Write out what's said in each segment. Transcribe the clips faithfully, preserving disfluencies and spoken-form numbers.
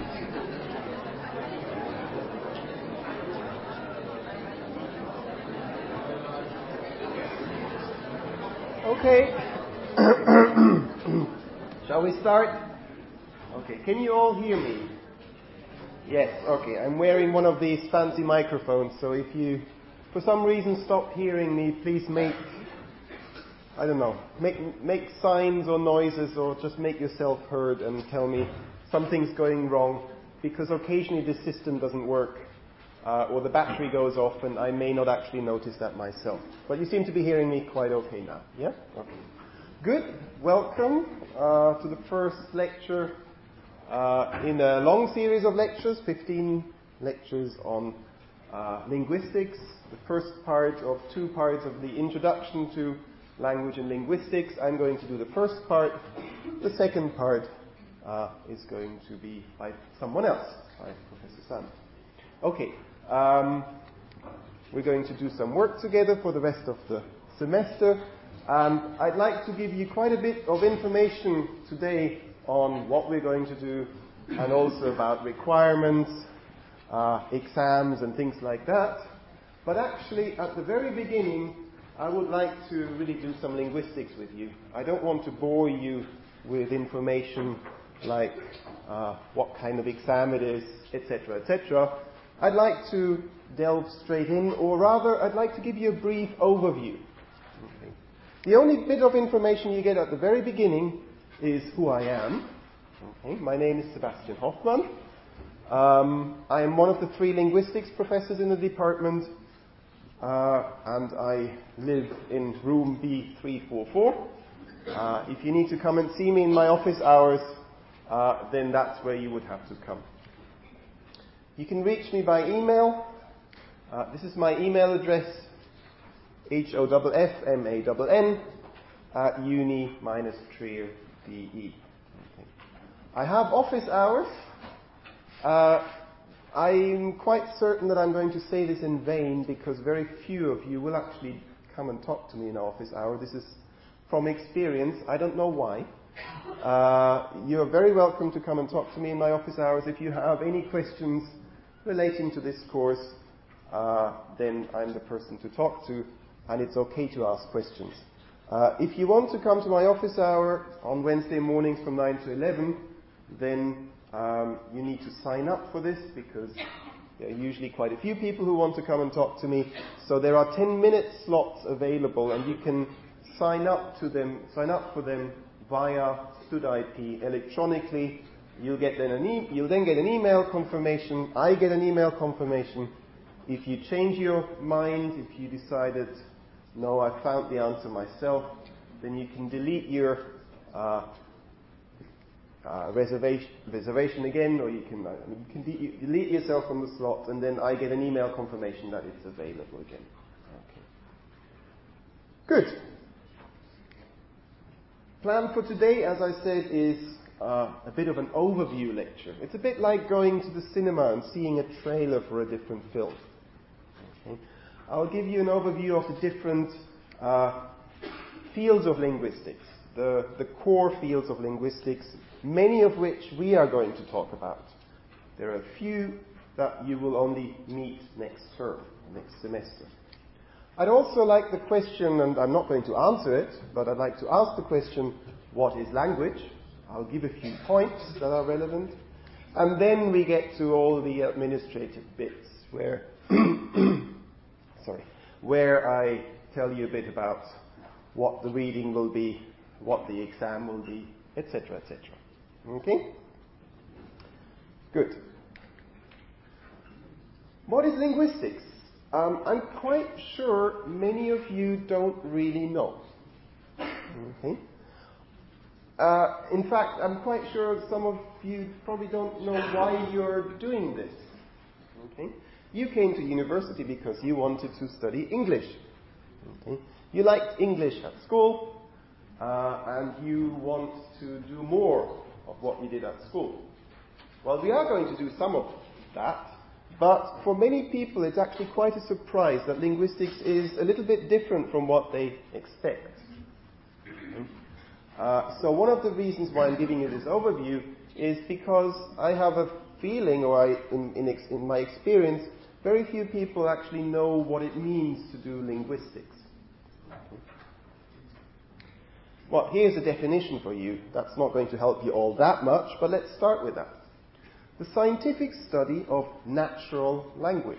Okay. Shall we start? Okay. Can you all hear me? Yes. Okay. I'm wearing one of these fancy microphones, so if you, for some reason, stop hearing me, please make, I don't know, make make signs or noises, or just make yourself heard and tell me something's going wrong, because occasionally this system doesn't work. Uh, or the battery goes off and I may not actually notice that myself. But you seem to be hearing me quite okay now. Yeah? Okay. Good. Welcome uh, to the first lecture uh, in a long series of lectures, fifteen lectures on uh, linguistics. The first part of two parts of the introduction to language and linguistics. I'm going to do the first part. The second part uh, is going to be by someone else, by Professor Sand. Okay. Um, we're going to do some work together for the rest of the semester. And I'd like to give you quite a bit of information today on what we're going to do, and also about requirements, uh, exams and things like that. But actually, at the very beginning, I would like to really do some linguistics with you. I don't want to bore you with information like uh, what kind of exam it is, et cetera, et cetera. I'd like to delve straight in, or rather, I'd like to give you a brief overview. Okay. The only bit of information you get at the very beginning is who I am. Okay. My name is Sebastian Hoffmann. Um, I am one of the three linguistics professors in the department, uh, and I live in room B three forty-four. Uh, if you need to come and see me in my office hours, uh, then that's where you would have to come. You can reach me by email. Uh, this is my email address, H O F F M A N N at uni-trier dot D E. Okay. I have office hours. Uh, I'm quite certain that I'm going to say this in vain, because very few of you will actually come and talk to me in office hour. This is from experience. I don't know why. Uh, you're very welcome to come and talk to me in my office hours. If you have any questions relating to this course, uh, then I'm the person to talk to, and it's okay to ask questions. Uh, if you want to come to my office hour on Wednesday mornings from nine to eleven, then um, you need to sign up for this, because there are usually quite a few people who want to come and talk to me. So there are ten minute slots available, and you can sign up to them, sign up for them via StudIP electronically. You'll get then an e- you'll then get an email confirmation. I get an email confirmation. If you change your mind, if you decided, no, I found the answer myself, then you can delete your uh, uh, reservation, reservation again, or you can, uh, you can de- delete yourself from the slot, and then I get an email confirmation that it's available again. Okay. Good. Plan for today, as I said, is Uh, a bit of an overview lecture. It's a bit like going to the cinema and seeing a trailer for a different film. Okay. I'll give you an overview of the different uh, fields of linguistics, the, the core fields of linguistics, many of which we are going to talk about. There are a few that you will only meet next term, next semester. I'd also like the question, and I'm not going to answer it, but I'd like to ask the question, what is language? I'll give a few points that are relevant. And then we get to all the administrative bits where, sorry, where I tell you a bit about what the reading will be, what the exam will be, et cetera, et cetera. Okay? Good. What is linguistics? Um, I'm quite sure many of you don't really know. Okay? Uh, in fact, I'm quite sure some of you probably don't know why you're doing this. Okay? You came to university because you wanted to study English. Okay? You liked English at school, uh, and you want to do more of what you did at school. Well, we are going to do some of that, but for many people it's actually quite a surprise that linguistics is a little bit different from what they expect. Okay? Uh, so one of the reasons why I'm giving you this overview is because I have a feeling, or I, in, in, ex, in my experience, very few people actually know what it means to do linguistics. Well, here's a definition for you. That's not going to help you all that much, but let's start with that. The scientific study of natural language.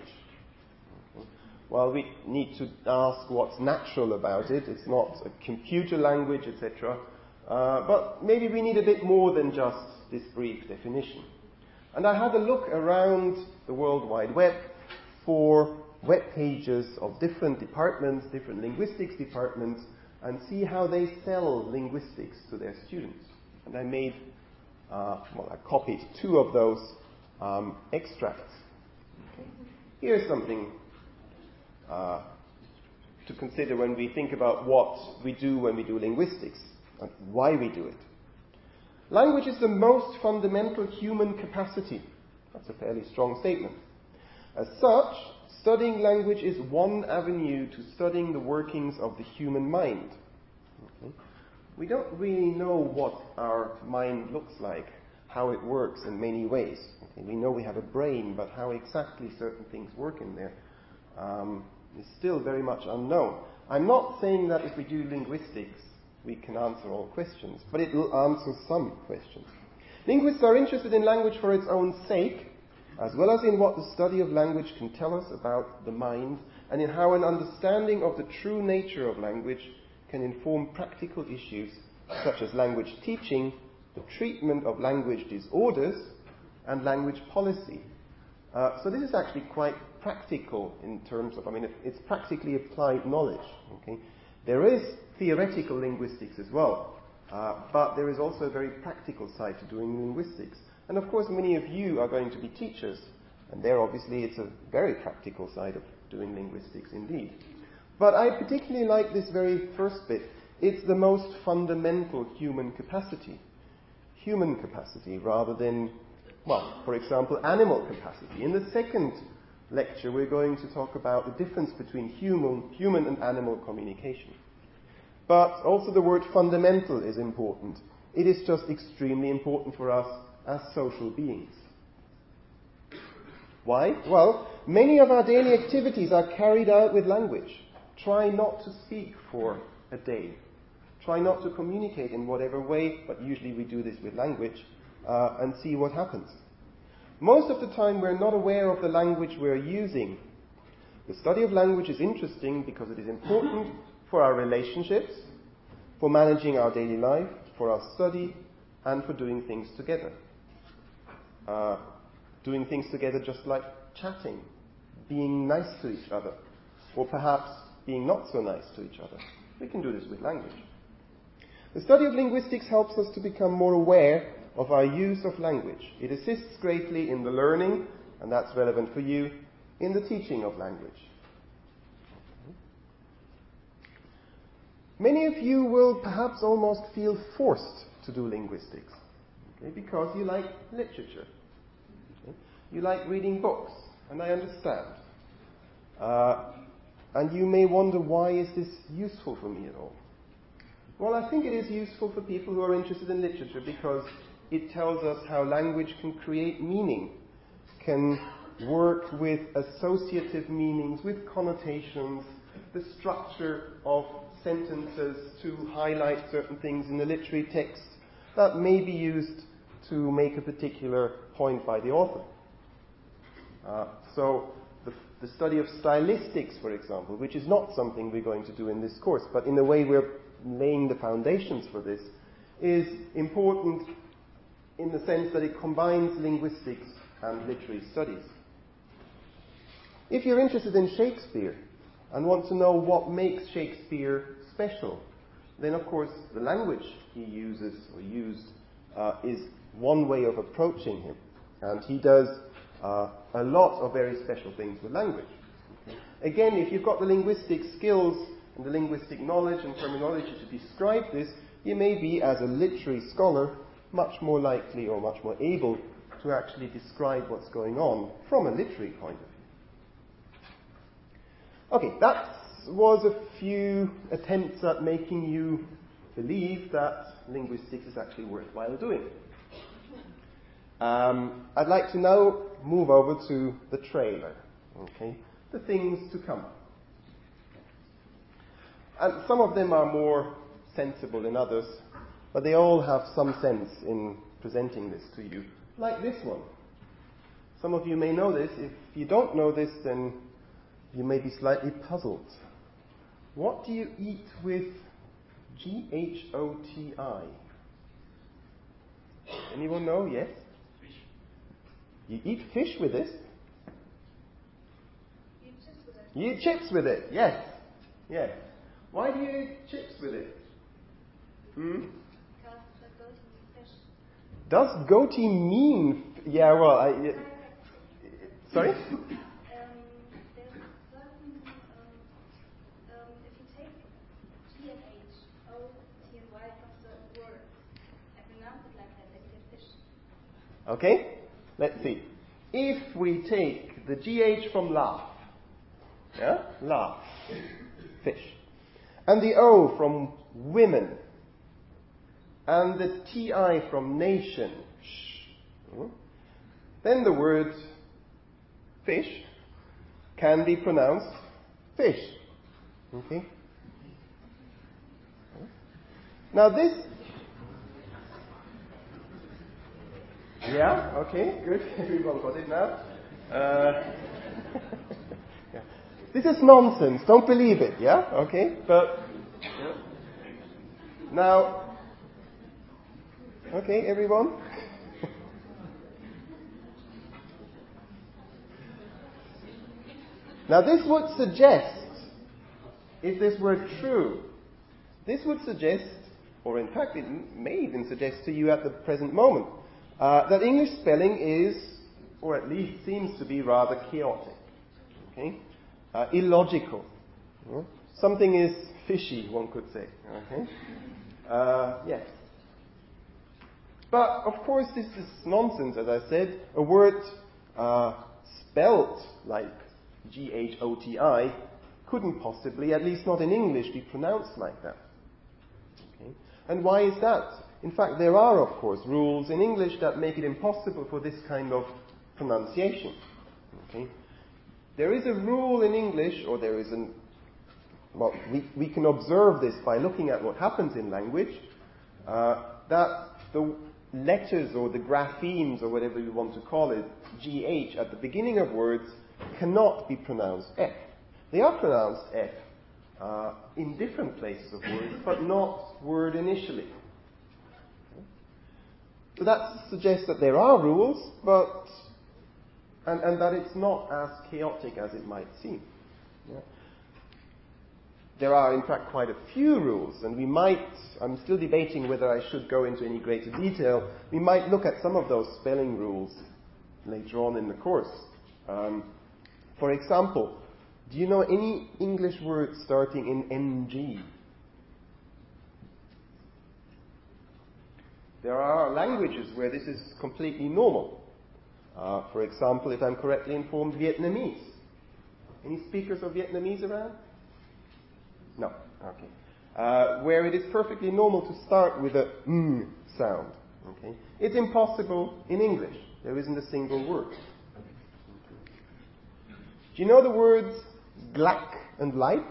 Well, we need to ask what's natural about it. It's not a computer language, et cetera. Uh, but maybe we need a bit more than just this brief definition. And I had a look around the World Wide Web for web pages of different departments, different linguistics departments, and see how they sell linguistics to their students. And I made, uh, well, I copied two of those um, extracts. Okay. Here's something uh, to consider when we think about what we do when we do linguistics and why we do it. Language is the most fundamental human capacity. That's a fairly strong statement. As such, studying language is one avenue to studying the workings of the human mind. Okay. We don't really know what our mind looks like, how it works in many ways. Okay. We know we have a brain, but how exactly certain things work in there um, is still very much unknown. I'm not saying that if we do linguistics, we can answer all questions, but it will answer some questions. Linguists are interested in language for its own sake, as well as in what the study of language can tell us about the mind, and in how an understanding of the true nature of language can inform practical issues such as language teaching, the treatment of language disorders, and language policy. Uh, so this is actually quite practical in terms of, I mean, it's practically applied knowledge. Okay? There is theoretical linguistics as well, uh, but there is also a very practical side to doing linguistics. And of course, many of you are going to be teachers, and there obviously it's a very practical side of doing linguistics indeed. But I particularly like this very first bit. It's the most fundamental human capacity. Human capacity rather than, well, for example, animal capacity. In the second lecture, we're going to talk about the difference between human, human and animal communication. But also the word fundamental is important. It is just extremely important for us as social beings. Why? Well, many of our daily activities are carried out with language. Try not to speak for a day. Try not to communicate in whatever way, but usually we do this with language, uh, and see what happens. Most of the time we're not aware of the language we're using. The study of language is interesting because it is important for our relationships, for managing our daily life, for our study, and for doing things together. Uh, doing things together just like chatting, being nice to each other, or perhaps being not so nice to each other. We can do this with language. The study of linguistics helps us to become more aware of our use of language. It assists greatly in the learning, and that's relevant for you, in the teaching of language. Many of you will perhaps almost feel forced to do linguistics, okay, because you like literature. Okay? You like reading books, and I understand. Uh, and you may wonder, why is this useful for me at all? Well, I think it is useful for people who are interested in literature because it tells us how language can create meaning, can work with associative meanings, with connotations, the structure of sentences to highlight certain things in the literary text that may be used to make a particular point by the author. Uh, so the, the study of stylistics, for example, which is not something we're going to do in this course, but in a way we're laying the foundations for this, is important in the sense that it combines linguistics and literary studies. If you're interested in Shakespeare and want to know what makes Shakespeare special, then of course the language he uses or used uh, is one way of approaching him. And he does uh, a lot of very special things with language. Okay. Again, if you've got the linguistic skills and the linguistic knowledge and terminology to describe this, you may be, as a literary scholar, much more likely or much more able to actually describe what's going on from a literary point of view. Okay, that was a few attempts at making you believe that linguistics is actually worthwhile doing. Um, I'd like to now move over to the trailer, okay? The things to come. And some of them are more sensible than others, but they all have some sense in presenting this to you, like this one. Some of you may know this. If you don't know this, then you may be slightly puzzled. What do you eat with G H O T I? Anyone know? Yes? Fish. You eat fish with this? You eat chips with it. You eat chips with it? Yes. Yes. Why do you eat chips with it? Hmm? Because the goatee means fish. Does goatee mean... Yeah, well, I... y- sorry? Um, there's certain, um, um, if you take G and H, O, T and Y from certain words, and pronounce it like that, then you get fish. Okay, let's see. If we take the G H from laugh, yeah, laugh, fish, and the O from women, and the T I from nation, sh, then the word fish can be pronounced fish. Okay? Now this... Yeah, okay, good. Everyone got it now. Uh, yeah. This is nonsense. Don't believe it, yeah? Okay, but... Yeah. Now... Okay, everyone? Now this would suggest, if this were true, this would suggest, or in fact it may even suggest to you at the present moment, uh, that English spelling is, or at least seems to be, rather chaotic, okay, uh, illogical. You know? Something is fishy, one could say. Okay, uh, yes. But of course, this is nonsense. As I said, a word uh, spelt like G H O T I couldn't possibly, at least not in English, be pronounced like that. Okay? And why is that? In fact, there are, of course, rules in English that make it impossible for this kind of pronunciation. Okay? There is a rule in English, or there is an... Well, we, we can observe this by looking at what happens in language, uh, that the letters or the graphemes, or whatever you want to call it, G H at the beginning of words, cannot be pronounced F. They are pronounced F uh, in different places of words, but not word initially. So that suggests that there are rules, but and, and that it's not as chaotic as it might seem. Yeah. There are, in fact, quite a few rules, and we might, I'm still debating whether I should go into any greater detail, we might look at some of those spelling rules later on in the course. Um, for example, do you know any English words starting in N G? There are languages where this is completely normal. Uh, for example, if I'm correctly informed, Vietnamese. Any speakers of Vietnamese around? No. Okay. Uh, where it is perfectly normal to start with a mm sound. Okay. It's impossible in English. There isn't a single word. Do you know the words black and light?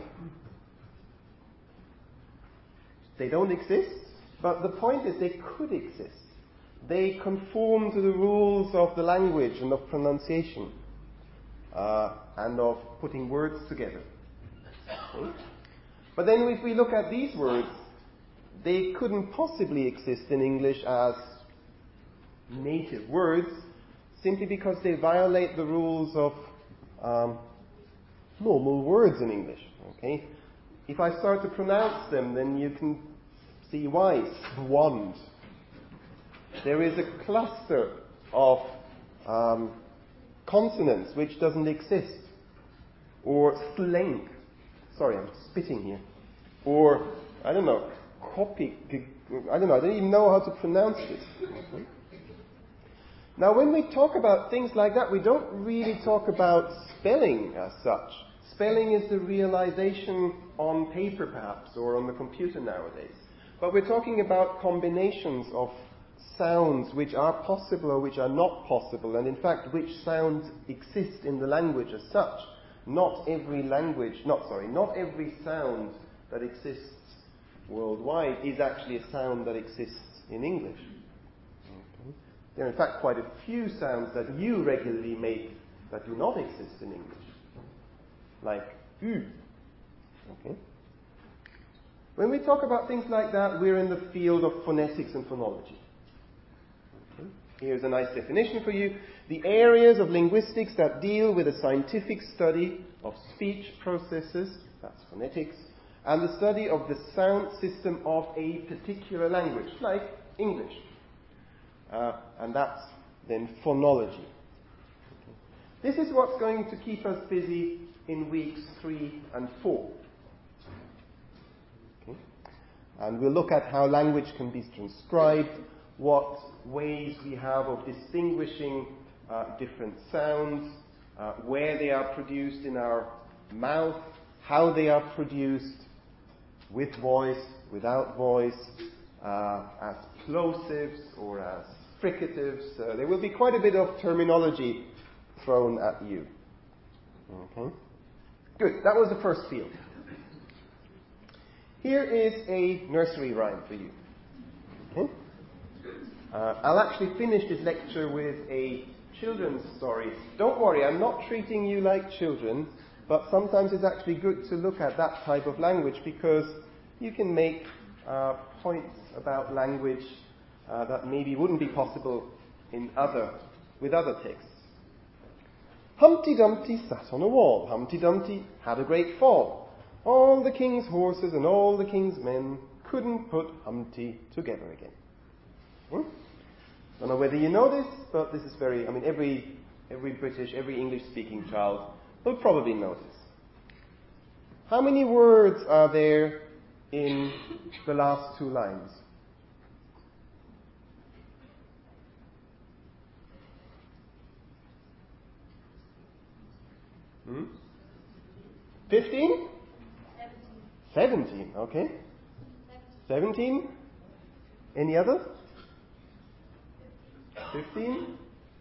They don't exist, but the point is they could exist. They conform to the rules of the language and of pronunciation uh, and of putting words together. Okay? But then if we look at these words, they couldn't possibly exist in English as native words simply because they violate the rules of um, normal words in English. Okay? If I start to pronounce them, then you can see why. Swand. There is a cluster of um, consonants which doesn't exist. Or slenk. Sorry, I'm spitting here. Or, I don't know, copy. I don't know, I don't even know how to pronounce this. Okay. Now, when we talk about things like that, we don't really talk about spelling as such. Spelling is the realization on paper, perhaps, or on the computer nowadays. But we're talking about combinations of sounds which are possible or which are not possible, and in fact which sounds exist in the language as such. Not every language, not sorry, not every sound that exists worldwide is actually a sound that exists in English. Okay. There are in fact quite a few sounds that you regularly make that do not exist in English, like U. Okay. When we talk about things like that, we're in the field of phonetics and phonology. Okay. Here's a nice definition for you. The areas of linguistics that deal with the scientific study of speech processes, that's phonetics, and the study of the sound system of a particular language, like English. Uh, and that's then phonology. Okay. This is what's going to keep us busy in weeks three and four. Okay. And we'll look at how language can be transcribed, what ways we have of distinguishing uh, different sounds, uh, where they are produced in our mouth, how they are produced with voice, without voice, uh, as plosives or as fricatives. Uh, there will be quite a bit of terminology thrown at you. Okay. Good. That was the first field. Here is a nursery rhyme for you. Okay. Uh, I'll actually finish this lecture with a children's story. Don't worry, I'm not treating you like children, but sometimes it's actually good to look at that type of language because you can make uh, points about language uh, that maybe wouldn't be possible in other, with other texts. Humpty Dumpty sat on a wall. Humpty Dumpty had a great fall. All the king's horses and all the king's men couldn't put Humpty together again. Hmm? I don't know whether you know this, but this is very, I mean, every every British, every English-speaking child will probably know this. How many words are there in the last two lines? Hmm? Fifteen? Seventeen. Seventeen, okay. Seventeen? Any others? Fifteen?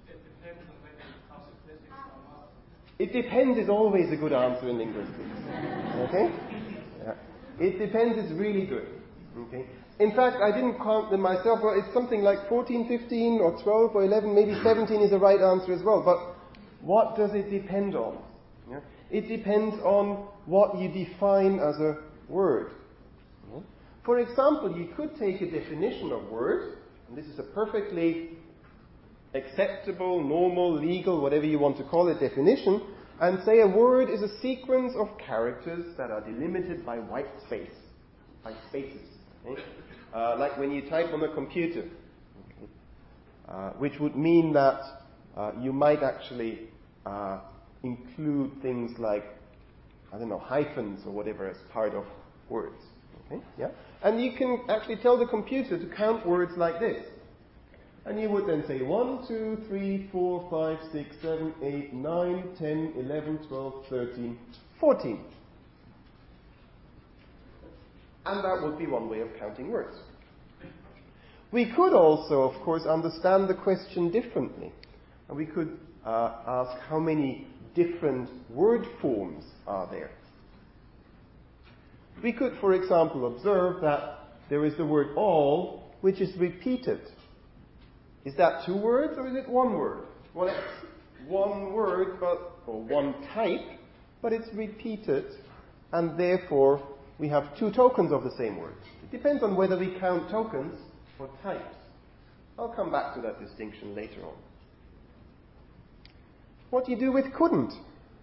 It depends is always a good answer in linguistics. Okay? Yeah. It depends is really good. Okay? In fact, I didn't count them myself, but it's something like fourteen, fifteen, or twelve, or eleven, maybe seventeen is the right answer as well. But what does it depend on? Yeah? It depends on what you define as a word. Yeah? For example, you could take a definition of word, and this is a perfectly acceptable, normal, legal, whatever you want to call it, definition, and say a word is a sequence of characters that are delimited by white space, by spaces. Okay? Uh, like when you type on a computer, okay? uh, which would mean that uh, you might actually uh, include things like, I don't know, hyphens or whatever as part of words. Okay? Yeah? And you can actually tell the computer to count words like this. And you would then say one, two, three, four, five, six, seven, eight, nine, ten, eleven, twelve, thirteen, fourteen. And that would be one way of counting words. We could also, of course, understand the question differently. And we could uh, ask how many different word forms are there. We could, for example, observe that there is the word all, which is repeated. Is that two words or is it one word? Well, it's one word, but or one type, but it's repeated, and therefore we have two tokens of the same word. It depends on whether we count tokens or types. I'll come back to that distinction later on. What do you do with couldn't?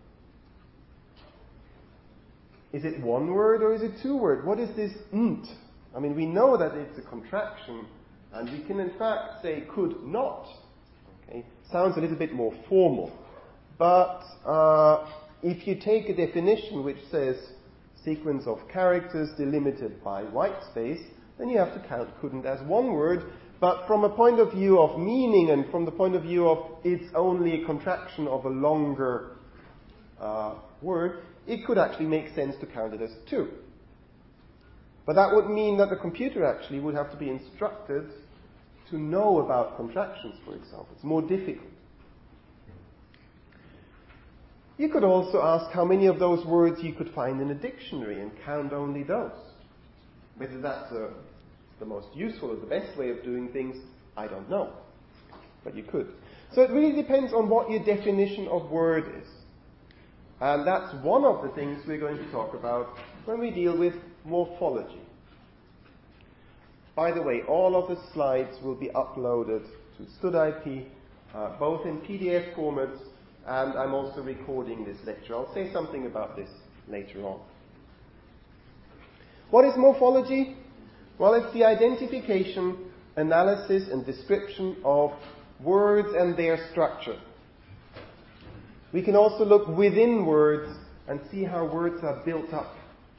Is it one word or is it two words? What is this nt? I mean, we know that it's a contraction. And we can in fact say could not. Okay? Sounds a little bit more formal. But uh, if you take a definition which says sequence of characters delimited by white space, then you have to count couldn't as one word. But from a point of view of meaning and from the point of view of it's only a contraction of a longer uh, word, it could actually make sense to count it as two. But that would mean that the computer actually would have to be instructed to know about contractions, for example. It's more difficult. You could also ask how many of those words you could find in a dictionary and count only those. Whether that's uh, the most useful or the best way of doing things, I don't know. But you could. So it really depends on what your definition of word is. And that's one of the things we're going to talk about when we deal with morphology. By the way, all of the slides will be uploaded to StudIP, uh, both in P D F formats, and I'm also recording this lecture. I'll say something about this later on. What is morphology? Well, it's the identification, analysis, and description of words and their structure. We can also look within words and see how words are built up.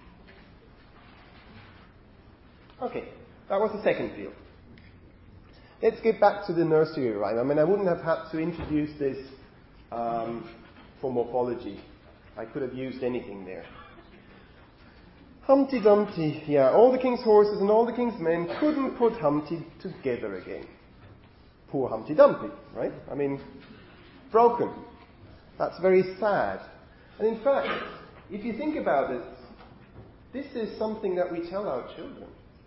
Okay, that was the second field. Let's get back to the nursery rhyme. I mean, I wouldn't have had to introduce this um, for morphology. I could have used anything there. Humpty Dumpty, yeah, all the king's horses and all the king's men couldn't put Humpty together again. Poor Humpty Dumpty, right? I mean, broken. That's very sad. And in fact, if you think about it, this is something that we tell our children.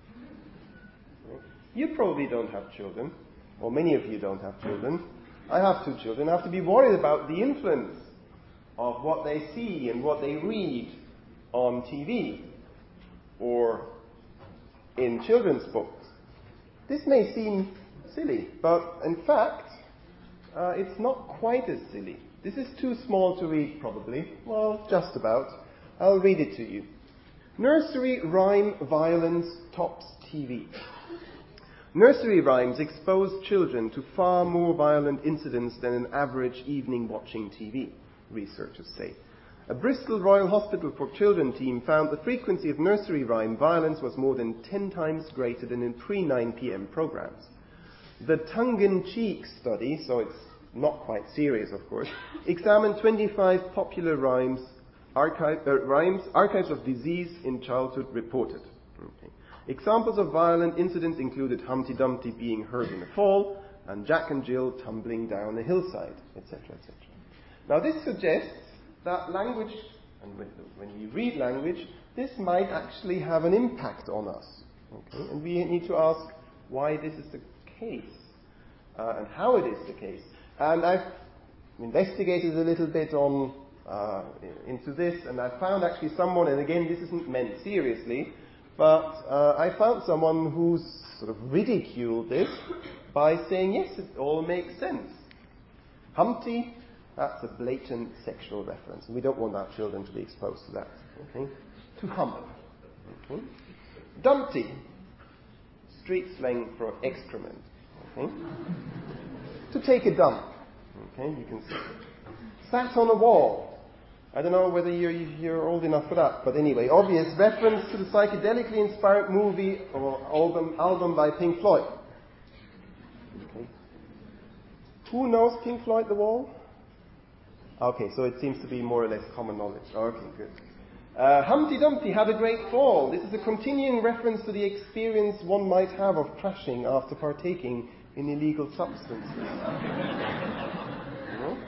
You probably don't have children, or many of you don't have children. I have two children. I have to be worried about the influence of what they see and what they read on T V or in children's books. This may seem silly, but in fact, uh, it's not quite as silly. This is too small to read, probably. Well, just about. I'll read it to you. Nursery rhyme violence tops T V. Nursery rhymes expose children to far more violent incidents than an average evening watching T V, researchers say. A Bristol Royal Hospital for Children team found the frequency of nursery rhyme violence was more than ten times greater than in pre nine p.m. programs. The tongue-in-cheek study, so it's not quite serious, of course, examined twenty-five popular rhymes, archive, uh, rhymes, archives of disease in childhood reported. Okay. Examples of violent incidents included Humpty Dumpty being hurt in a fall, and Jack and Jill tumbling down a hillside, et cetera, et cetera. Now this suggests that language, and when, when we read language, this might actually have an impact on us. Okay? And we need to ask why this is the case, uh, and how it is the case. And I've investigated a little bit on uh, into this, and I found actually someone, and again this isn't meant seriously, but uh, I found someone who's sort of ridiculed this by saying, yes, it all makes sense. Humpty, that's a blatant sexual reference, and we don't want our children to be exposed to that. Okay? To hump. Okay? Dumpty, street slang for excrement. Okay? To take a dump. Okay, you can see. Sat on a wall. I don't know whether you're, you're old enough for that, but anyway, obvious reference to the psychedelically inspired movie or album, album by Pink Floyd. Okay. Who knows Pink Floyd, The Wall? Okay, so it seems to be more or less common knowledge. Okay, good. Uh, Humpty Dumpty had a great fall. This is a continuing reference to the experience one might have of crashing after partaking in illegal substances. You know?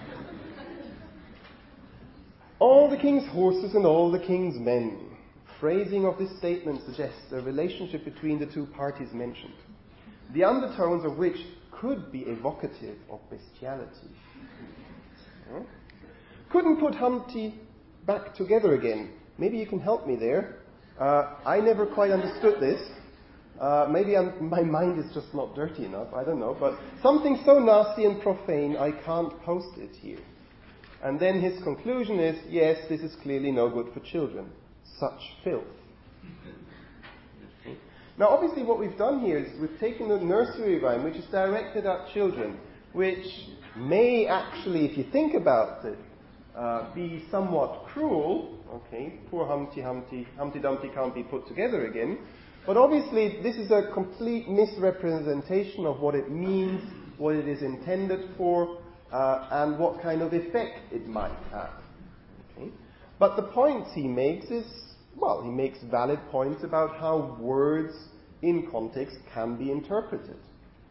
All the king's horses and all the king's men. Phrasing of this statement suggests a relationship between the two parties mentioned, the undertones of which could be evocative of bestiality. You know? Couldn't put Humpty back together again. Maybe you can help me there. Uh, I never quite understood this. Uh, maybe I'm, my mind is just not dirty enough. I don't know. But something so nasty and profane, I can't post it here. And then his conclusion is, yes, this is clearly no good for children. Such filth. Okay. Now, obviously, what we've done here is we've taken a nursery rhyme which is directed at children, which may actually, if you think about it, uh, be somewhat cruel. Okay, poor Humpty Humpty, Humpty Dumpty can't be put together again. But obviously, this is a complete misrepresentation of what it means, what it is intended for, uh, and what kind of effect it might have. Okay? But the points he makes is, well, he makes valid points about how words in context can be interpreted.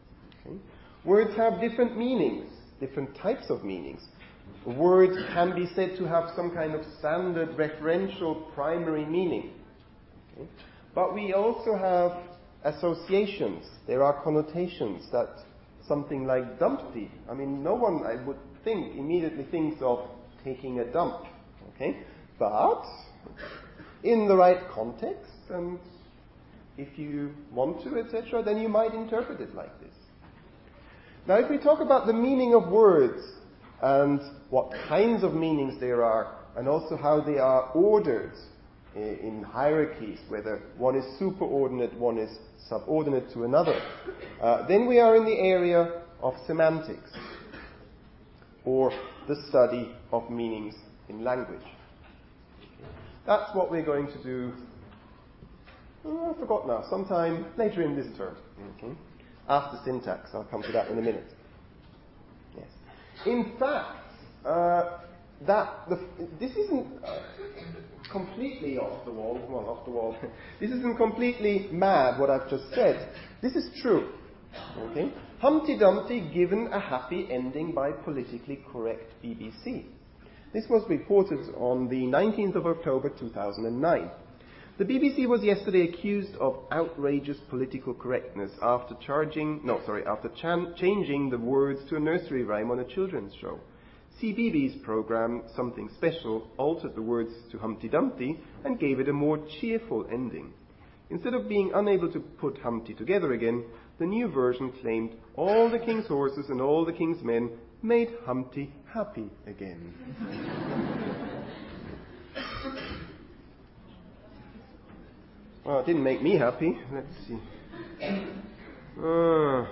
Okay? Words have different meanings, different types of meanings. Words can be said to have some kind of standard referential primary meaning. Okay? But we also have associations. There are connotations that something like dumpty. I mean, no one, I would think, immediately thinks of taking a dump. Okay? But in the right context, and if you want to, et cetera, then you might interpret it like this. Now, if we talk about the meaning of words and what kinds of meanings there are, and also how they are ordered in hierarchies, whether one is superordinate, one is subordinate to another, uh, then we are in the area of semantics, or the study of meanings in language. That's what we're going to do, oh, I forgot now, sometime later in this term. Okay. After syntax, I'll come to that in a minute. Yes. In fact, uh, that the, this isn't uh, completely off the wall. Well, off the wall. This isn't completely mad, what I've just said. This is true. Okay? Humpty Dumpty given a happy ending by politically correct B B C. This was reported on the nineteenth of October two thousand nine. The B B C was yesterday accused of outrageous political correctness after charging, no, sorry, after chan- changing the words to a nursery rhyme on a children's show. C B B C's program, Something Special, altered the words to Humpty Dumpty and gave it a more cheerful ending. Instead of being unable to put Humpty together again, the new version claimed all the king's horses and all the king's men made Humpty happy again. Well, it didn't make me happy. Let's see. Uh,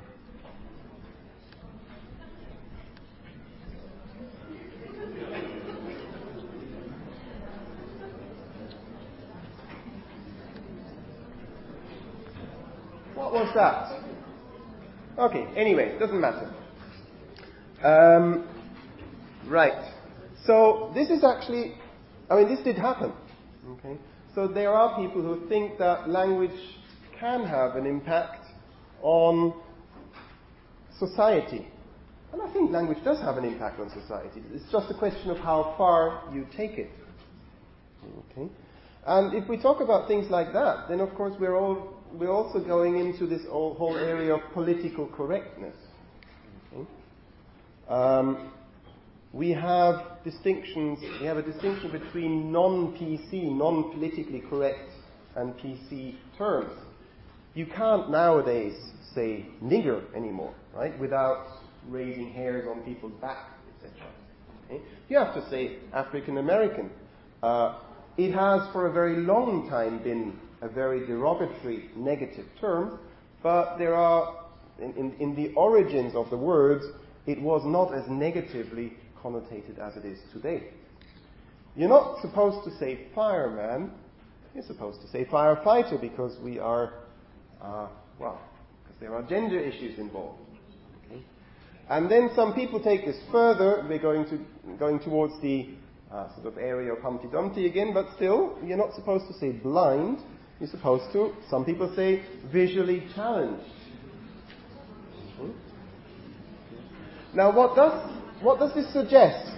what was that? Okay, anyway, doesn't matter. Um, right. So, this is actually, I mean, this did happen. Okay. So there are people who think that language can have an impact on society. And I think language does have an impact on society. It's just a question of how far you take it. Okay? And if we talk about things like that, then of course we're all we're also going into this whole area of political correctness. Okay? Um, We have distinctions, we have a distinction between non-P C, non-politically correct, and P C terms. You can't nowadays say nigger anymore, right, without raising hairs on people's backs, et cetera. Okay? You have to say African American. Uh, it has for a very long time been a very derogatory, negative term, but there are, in, in, in the origins of the words, it was not as negatively connotated as it is today. You're not supposed to say fireman, you're supposed to say firefighter because we are, uh, well, because there are gender issues involved. Okay? And then some people take this further, we're going to going towards the uh, sort of area of Humpty Dumpty again, but still, you're not supposed to say blind, you're supposed to, some people say visually challenged. Okay? Now what does What does this suggest?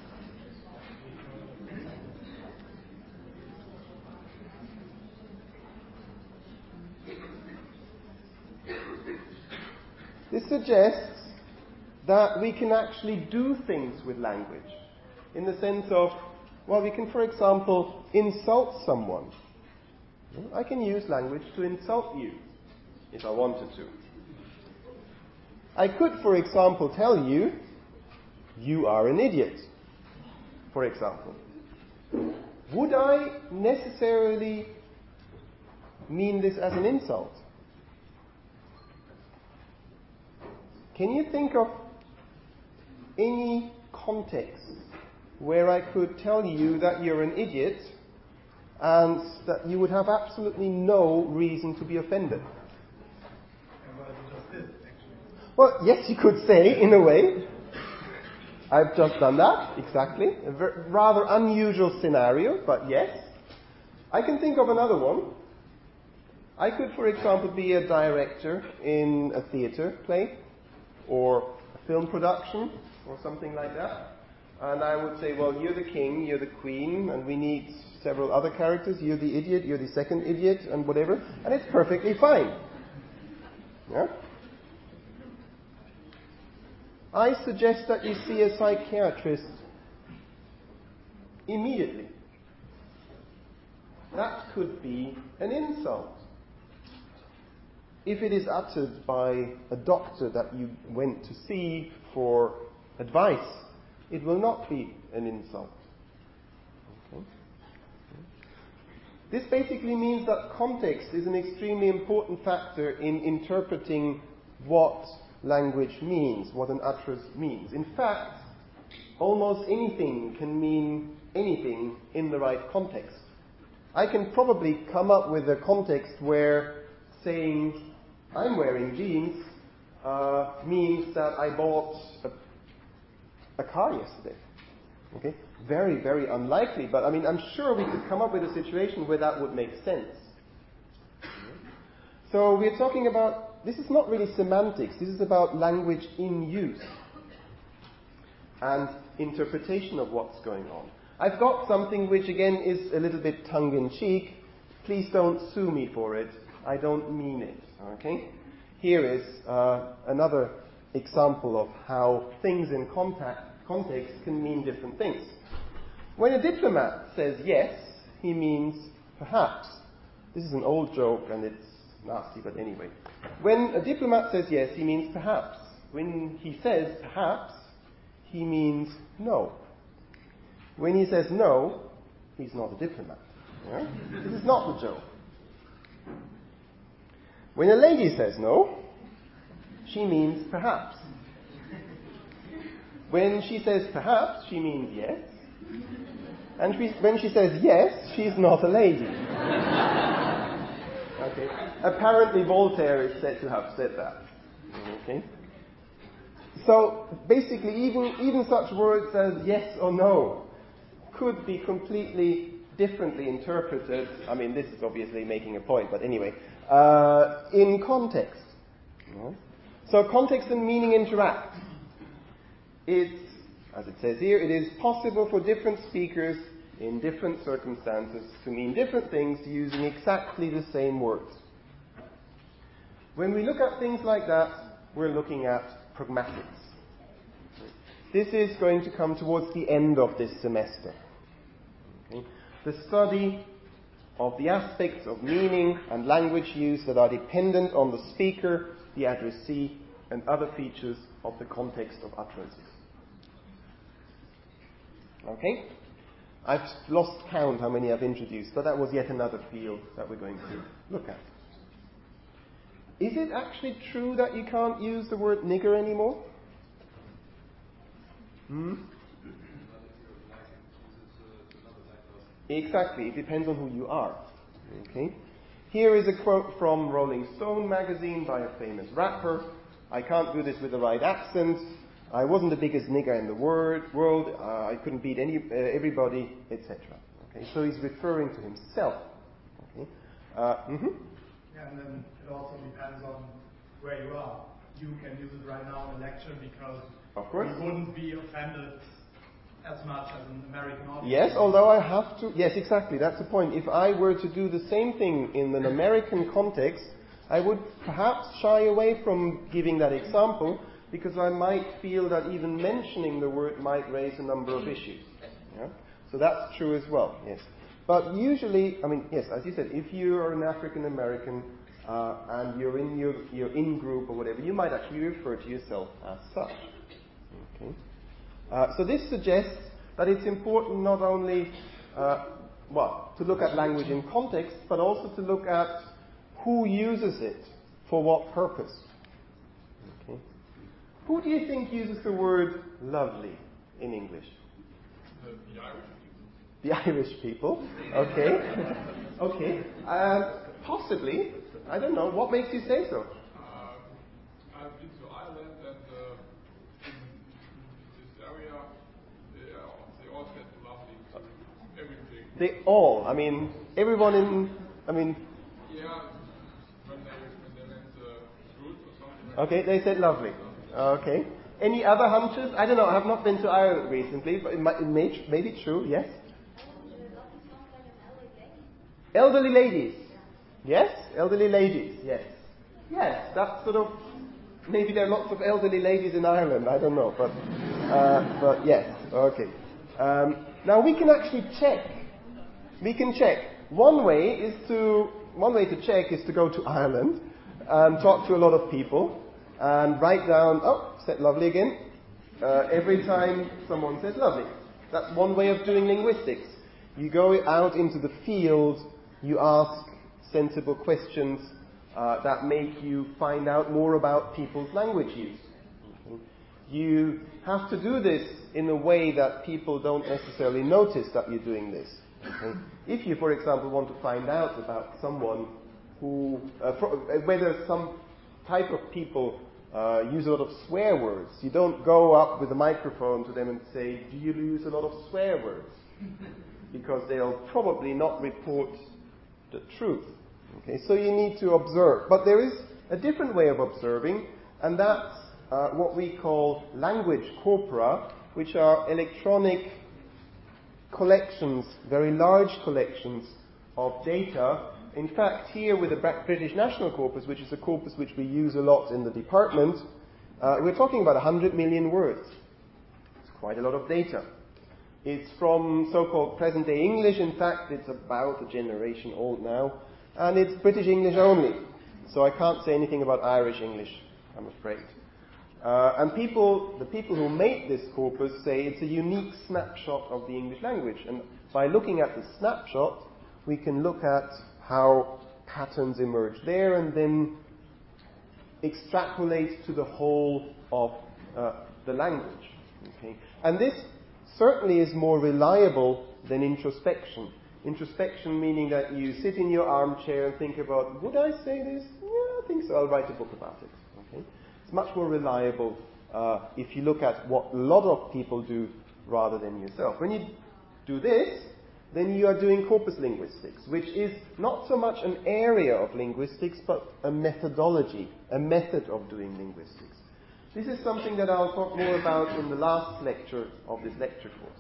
This suggests that we can actually do things with language. In the sense of, well, we can, for example, insult someone. I can use language to insult you, if I wanted to. I could, for example, tell you, you are an idiot, for example. Would I necessarily mean this as an insult? Can you think of any context where I could tell you that you're an idiot and that you would have absolutely no reason to be offended? Well, yes, you could say, in a way. I've just done that, exactly. A ver- rather unusual scenario, but yes. I can think of another one. I could, for example, be a director in a theatre play or a film production or something like that. And I would say, well, you're the king, you're the queen, and we need several other characters. You're the idiot, you're the second idiot, and whatever. And it's perfectly fine. Yeah? I suggest that you see a psychiatrist immediately. That could be an insult. If it is uttered by a doctor that you went to see for advice, it will not be an insult. Okay? This basically means that context is an extremely important factor in interpreting what language means, what an utterance means. In fact, almost anything can mean anything in the right context. I can probably come up with a context where saying I'm wearing jeans uh, means that I bought a, a car yesterday. Okay? Very, very unlikely, but I mean, I'm sure we could come up with a situation where that would make sense. So we're talking about, this is not really semantics, this is about language in use and interpretation of what's going on. I've got something which again is a little bit tongue-in-cheek. Please don't sue me for it. I don't mean it. Okay? Here is uh, another example of how things in contact, context can mean different things. When a diplomat says yes, he means perhaps. This is an old joke and it's nasty, but anyway. When a diplomat says yes, he means perhaps. When he says perhaps, he means no. When he says no, he's not a diplomat. Yeah? This is not the joke. When a lady says no, she means perhaps. When she says perhaps, she means yes. And she, when she says yes, she's not a lady. Okay. Apparently Voltaire is said to have said that. Okay. So basically even, even such words as yes or no could be completely differently interpreted. I mean, this is obviously making a point, but anyway, uh, in context. Yeah. So context and meaning interact. It's, as it says here, it is possible for different speakers in different circumstances to mean different things using exactly the same words. When we look at things like that, we're looking at pragmatics. This is going to come towards the end of this semester. Okay? The study of the aspects of meaning and language use that are dependent on the speaker, the addressee, and other features of the context of utterances. Okay? I've lost count how many I've introduced, but that was yet another field that we're going to look at. Is it actually true that you can't use the word nigger anymore? Hmm? Exactly. It depends on who you are. Okay? Here is a quote from Rolling Stone magazine by a famous rapper. I can't do this with the right accent. I wasn't the biggest nigger in the word, world. Uh, I couldn't beat any, uh, everybody, et cetera. Okay? So he's referring to himself. Okay? Uh, mm-hmm. Yeah, and then it also depends on where you are. You can use it right now in a lecture because of course. You wouldn't be offended as much as an American audience. Yes, although I have to... Yes, exactly, that's the point. If I were to do the same thing in an American context, I would perhaps shy away from giving that example because I might feel that even mentioning the word might raise a number of issues. Yeah? So that's true as well, yes. But usually, I mean, yes, as you said, if you are an African American uh, and you're in your, your in-group or whatever, you might actually refer to yourself as such. Okay. Uh, so this suggests that it's important not only, uh, well, to look at language in context, but also to look at who uses it for what purpose. Okay. Who do you think uses the word lovely in English? The, the Irish people. The Irish people. Okay. Okay. Uh, possibly. I don't know. What makes you say so? Uh, I've been to Ireland and uh, in this area, they, uh, they all said lovely to everything. They all. I mean, everyone in. I mean. Yeah, Okay, they said lovely. Okay. Any other hunches? I don't know. I have not been to Ireland recently, but it, might, it may, may be true. Yes. Elderly ladies. Yes, elderly ladies. Yes. Yes, that's sort of. Maybe there are lots of elderly ladies in Ireland. I don't know, but uh, but yes. Okay. Um, now we can actually check. We can check. One way is to one way to check is to go to Ireland and talk to a lot of people and write down. Oh, said lovely again. Uh, every time someone says lovely. That's one way of doing linguistics. You go out into the field. You ask sensible questions uh, that make you find out more about people's language use. Okay. You have to do this in a way that people don't necessarily notice that you're doing this. Okay. If you, for example, want to find out about someone who, uh, pro- whether some type of people uh, use a lot of swear words, you don't go up with a microphone to them and say, do you use a lot of swear words? Because they'll probably not report the truth. Okay, so you need to observe. But there is a different way of observing, and that's uh, what we call language corpora, which are electronic collections, very large collections of data. In fact, here with the British National Corpus, which is a corpus which we use a lot in the department, uh, we're talking about one hundred million words. It's quite a lot of data. It's from so-called present-day English. In fact, it's about a generation old now. And it's British English only. So I can't say anything about Irish English, I'm afraid. Uh, and people, the people who make this corpus say it's a unique snapshot of the English language. And by looking at the snapshot, we can look at how patterns emerge there and then extrapolate to the whole of uh, the language. Okay? And this certainly is more reliable than introspection. Introspection meaning that you sit in your armchair and think about, would I say this? Yeah, I think so. I'll write a book about it. Okay? It's much more reliable uh, if you look at what a lot of people do rather than yourself. When you do this, then you are doing corpus linguistics, which is not so much an area of linguistics, but a methodology, a method of doing linguistics. This is something that I'll talk more about in the last lecture of this lecture course.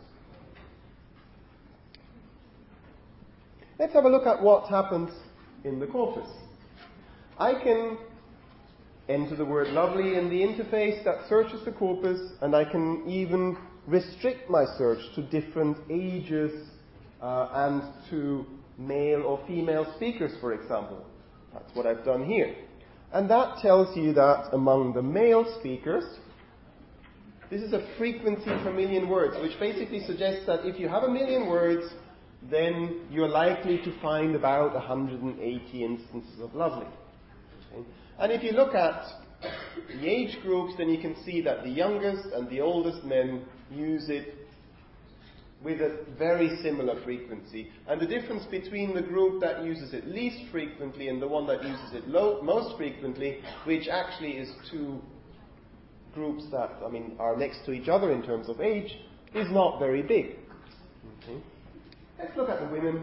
Let's have a look at what happens in the corpus. I can enter the word lovely in the interface that searches the corpus, and I can even restrict my search to different ages uh, and to male or female speakers, for example. That's what I've done here. And that tells you that among the male speakers, this is a frequency per million words, which basically suggests that if you have a million words, then you're likely to find about one hundred eighty instances of lovely. Okay? And if you look at the age groups, then you can see that the youngest and the oldest men use it with a very similar frequency. And the difference between the group that uses it least frequently and the one that uses it low, most frequently, which actually is two groups that, I mean, are next to each other in terms of age, is not very big. Okay. Let's look at the women.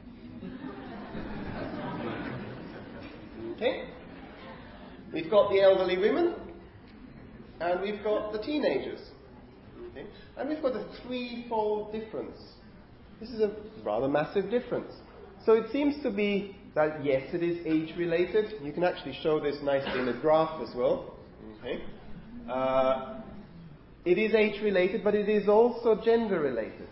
Okay. We've got the elderly women, and we've got the teenagers. Okay. And we've got a threefold difference. This is a rather massive difference. So it seems to be that, yes, it is age-related. You can actually show this nicely in a graph as well. Okay. Uh, it is age-related, but it is also gender-related.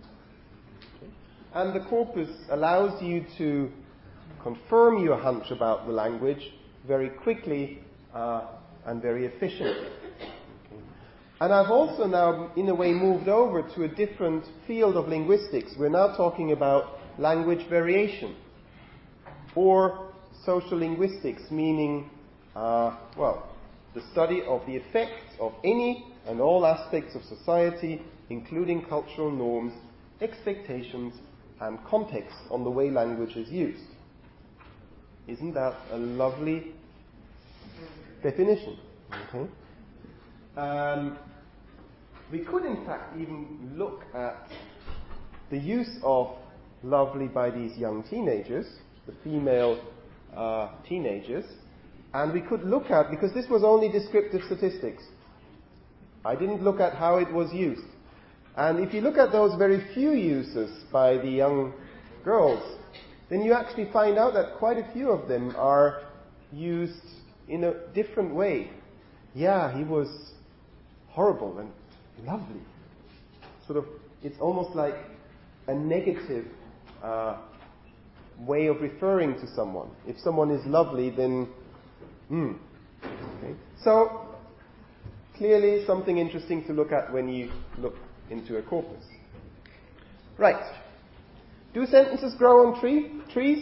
And the corpus allows you to confirm your hunch about the language very quickly uh, and very efficiently. Okay. And I've also now, in a way, moved over to a different field of linguistics. We're now talking about language variation, or social linguistics, meaning, uh, well, the study of the effects of any and all aspects of society, including cultural norms, expectations, and context on the way language is used. Isn't that a lovely definition? Okay. Um, we could in fact even look at the use of lovely by these young teenagers, the female uh, teenagers, And we could look at, because this was only descriptive statistics. I didn't look at how it was used. And if you look at those very few uses by the young girls, then you actually find out that quite a few of them are used in a different way. Yeah, he was horrible and lovely. Sort of, it's almost like a negative uh, way of referring to someone. If someone is lovely, then, hmm. Okay. So, clearly something interesting to look at when you look into a corpus. Right. Do sentences grow on tree, trees?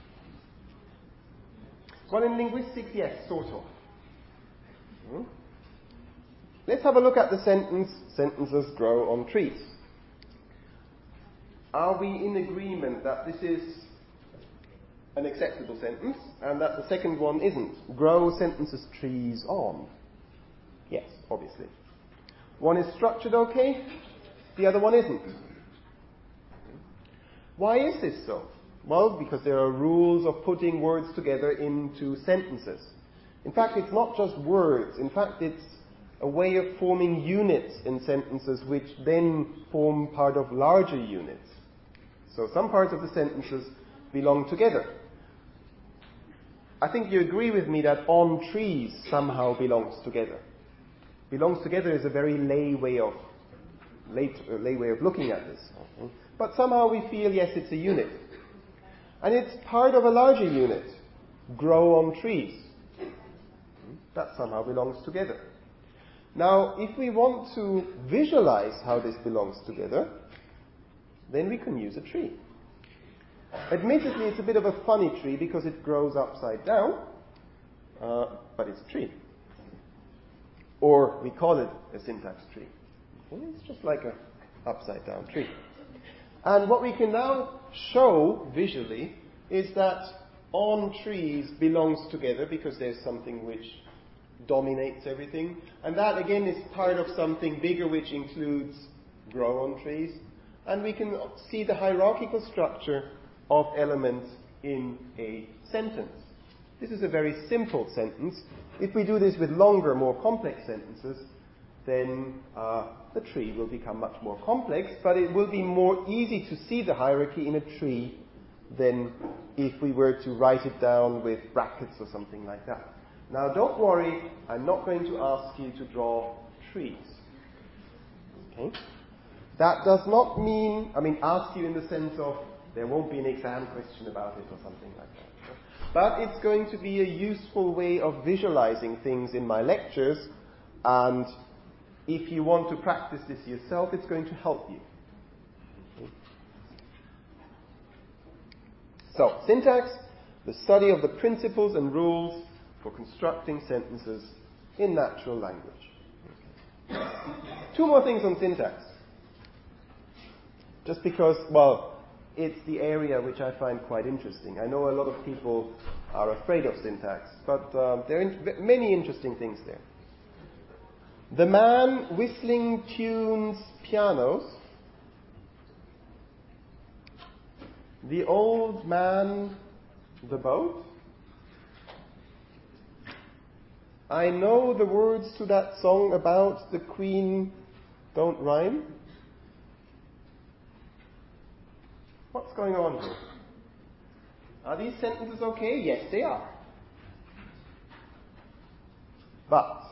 Well, in linguistics, yes, sort of. Hmm. Let's have a look at the sentence, sentences grow on trees. Are we in agreement that this is an acceptable sentence and that the second one isn't? Grow sentences trees on? Yes, obviously. One is structured okay, the other one isn't. Why is this so? Well, because there are rules of putting words together into sentences. In fact, it's not just words. In fact, it's a way of forming units in sentences which then form part of larger units. So some parts of the sentences belong together. I think you agree with me that on trees somehow belongs together. Belongs together is a very lay way of lay, uh, lay way of looking at this. Okay? But somehow we feel, yes, it's a unit. And it's part of a larger unit. Grow on trees. That somehow belongs together. Now, if we want to visualize how this belongs together, then we can use a tree. Admittedly, it's a bit of a funny tree because it grows upside down, uh, but it's a tree. Or we call it a syntax tree. Okay? It's just like an upside down tree. And what we can now show visually is that on trees belongs together because there's something which dominates everything. And that again is part of something bigger which includes grow on trees. And we can see the hierarchical structure of elements in a sentence. This is a very simple sentence. If we do this with longer, more complex sentences, then uh, the tree will become much more complex, but it will be more easy to see the hierarchy in a tree than if we were to write it down with brackets or something like that. Now, don't worry, I'm not going to ask you to draw trees. Okay? That does not mean, I mean, ask you in the sense of there won't be an exam question about it or something like that. But it's going to be a useful way of visualizing things in my lectures, and if you want to practice this yourself, it's going to help you. Okay. So, syntax, the study of the principles and rules for constructing sentences in natural language. Okay. Two more things on syntax. Just because, well, it's the area which I find quite interesting. I know a lot of people are afraid of syntax, but um, there are in- many interesting things there. The man whistling tunes pianos. The old man, the boat. I know the words to that song about the Queen don't rhyme. What's going on here? Are these sentences okay? Yes, they are. But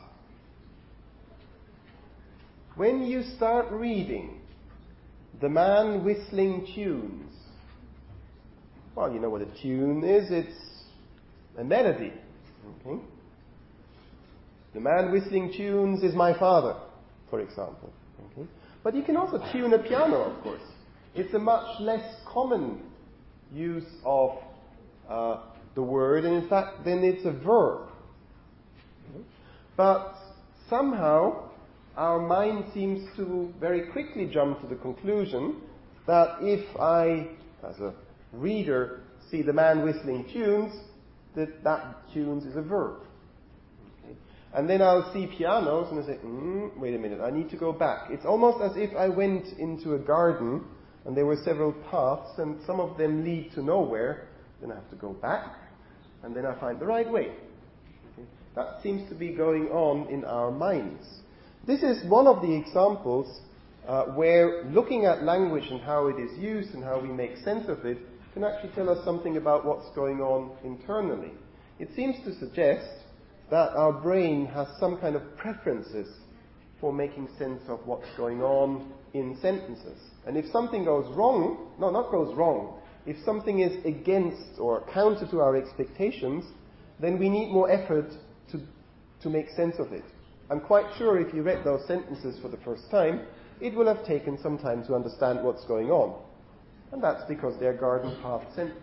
when you start reading the man whistling tunes, well, you know what a tune is. It's a melody. Okay? The man whistling tunes is my father, for example. Okay? But you can also tune a piano, of course. It's a much less common use of uh, the word, and in fact, then it's a verb. Okay? But somehow, our mind seems to very quickly jump to the conclusion that if I, as a reader, see the man whistling tunes, that that tunes is a verb. Okay? And then I'll see pianos, and I say, mm, wait a minute, I need to go back. It's almost as if I went into a garden, and there were several paths, and some of them lead to nowhere. Then I have to go back, and then I find the right way. That seems to be going on in our minds. This is one of the examples uh, where looking at language and how it is used and how we make sense of it can actually tell us something about what's going on internally. It seems to suggest that our brain has some kind of preferences for making sense of what's going on in sentences. And if something goes wrong, no, not goes wrong, if something is against or counter to our expectations, then we need more effort to, to make sense of it. I'm quite sure if you read those sentences for the first time, it will have taken some time to understand what's going on. And that's because they're garden path sentences.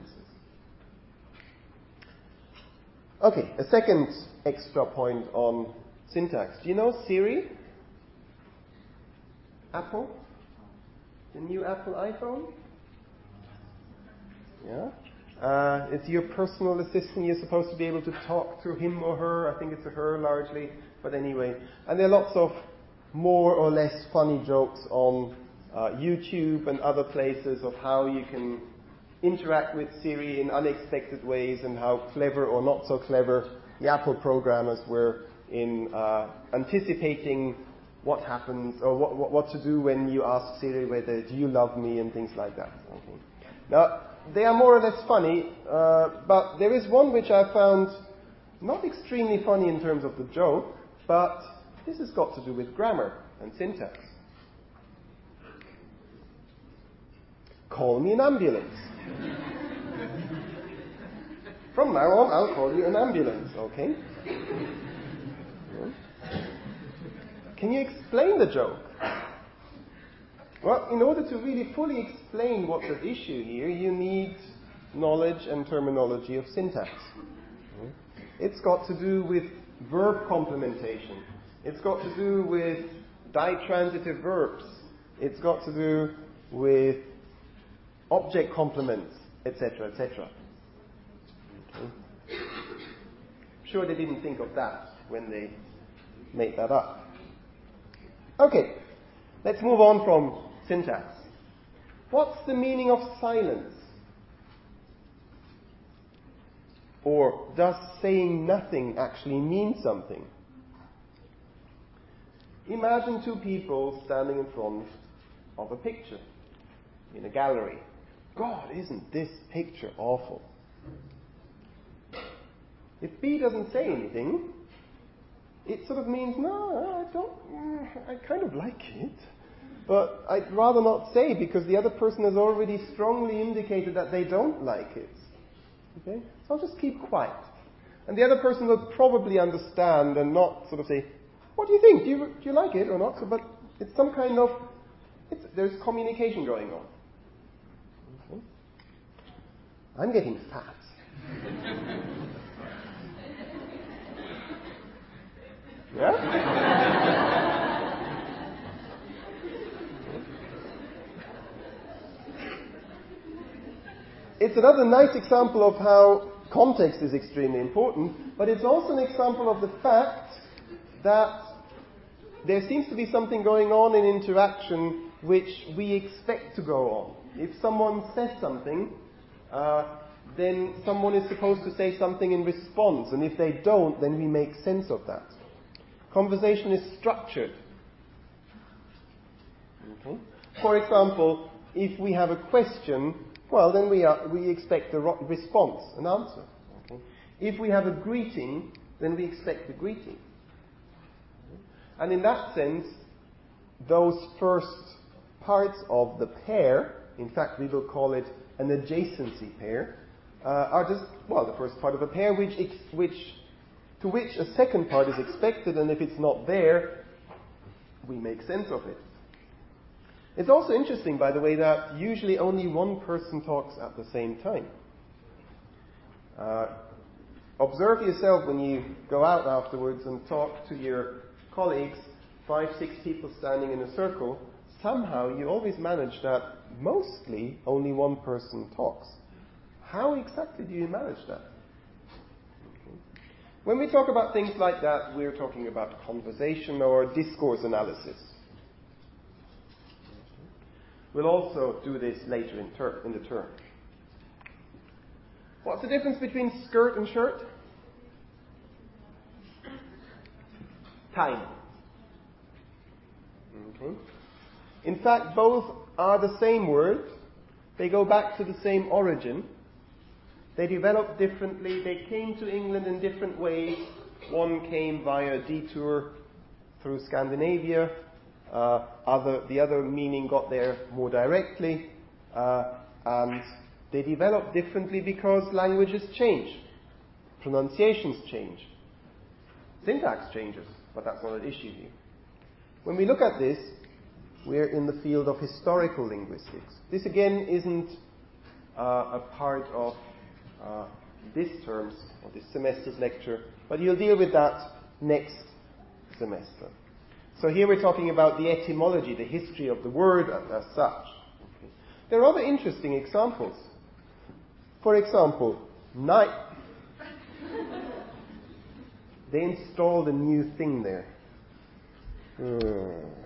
Okay, a second extra point on syntax. Do you know Siri? Apple? The new Apple iPhone? Yeah? Uh, it's your personal assistant. You're supposed to be able to talk to him or her. I think it's a her largely. But anyway. And there are lots of more or less funny jokes on uh, YouTube and other places of how you can interact with Siri in unexpected ways and how clever or not so clever the Apple programmers were in uh, anticipating what happens or what, what, what to do when you ask Siri whether do you love me and things like that. Okay. Now, they are more or less funny, uh, but there is one which I found not extremely funny in terms of the joke, but this has got to do with grammar and syntax. Call me an ambulance. From now on, I'll call you an ambulance, okay? Can you explain the joke? Well, in order to really fully explain what's at issue here, you need knowledge and terminology of syntax. It's got to do with verb complementation. It's got to do with ditransitive verbs. It's got to do with object complements, et cetera, et cetera. Okay. I'm sure they didn't think of that when they made that up. Okay, let's move on from syntax. What's the meaning of silence? Or does saying nothing actually mean something? Imagine two people standing in front of a picture in a gallery. God, isn't this picture awful? If B doesn't say anything, it sort of means, no, I don't, I kind of like it. But I'd rather not say because the other person has already strongly indicated that they don't like it. Okay? So I'll just keep quiet. And the other person will probably understand and not sort of say, what do you think? Do you, do you like it or not? So, but it's some kind of, it's, there's communication going on. Okay? I'm getting fat. Yeah? It's another nice example of how context is extremely important, but it's also an example of the fact that there seems to be something going on in interaction which we expect to go on. If someone says something, uh, then someone is supposed to say something in response, and if they don't, then we make sense of that. Conversation is structured. Okay. For example, if we have a question, well, then we are, we expect a ro- response, an answer. Okay. If we have a greeting, then we expect a greeting. And in that sense, those first parts of the pair, in fact we will call it an adjacency pair, uh, are just, well, the first part of a pair which, ex- which, to which a second part is expected, and if it's not there, we make sense of it. It's also interesting, by the way, that usually only one person talks at the same time. Uh, observe yourself when you go out afterwards and talk to your colleagues, five, six people standing in a circle. Somehow you always manage that mostly only one person talks. How exactly do you manage that? Okay. When we talk about things like that, we're talking about conversation or discourse analysis. We'll also do this later in, ter- in the term. What's the difference between skirt and shirt? time. Okay. In fact, both are the same word. They go back to the same origin. They developed differently. They came to England in different ways. One came via a detour through Scandinavia. Uh, other, the other meaning got there more directly. Uh, and they develop differently because languages change. Pronunciations change. Syntax changes, but that's not an issue here. When we look at this, we're in the field of historical linguistics. This again isn't uh, a part of uh, this term's or this semester's lecture, but you'll deal with that next semester. So here we're talking about the etymology, the history of the word as such. Okay. There are other interesting examples. For example, night. They installed a new thing there. Hmm.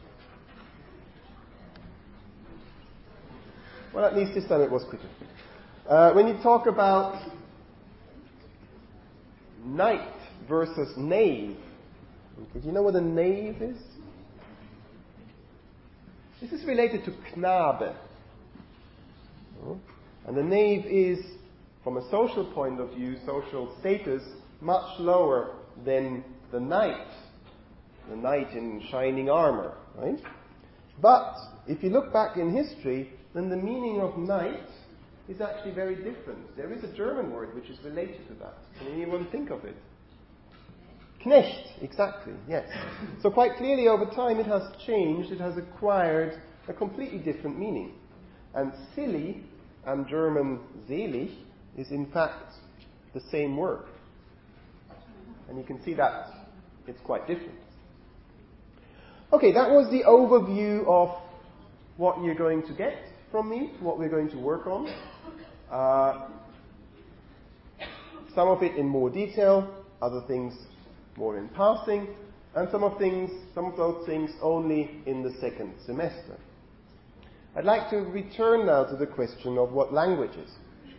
Well, at least this time it was quicker. Uh, when you talk about knight versus knave, okay, do you know what a knave is? This is related to Knabe. Oh. And the knave is, from a social point of view, social status, much lower than the knight. The knight in shining armor, right? But if you look back in history, then the meaning of knight is actually very different. There is a German word which is related to that. Can anyone think of it? Knecht, exactly, yes. So quite clearly over time it has changed, it has acquired a completely different meaning. And silly and German selig is in fact the same word. And you can see that it's quite different. Okay, that was the overview of what you're going to get from me, what we're going to work on. Uh, some of it in more detail, other things more in passing, and some of things, some of those things only in the second semester. I'd like to return now to the question of what language is.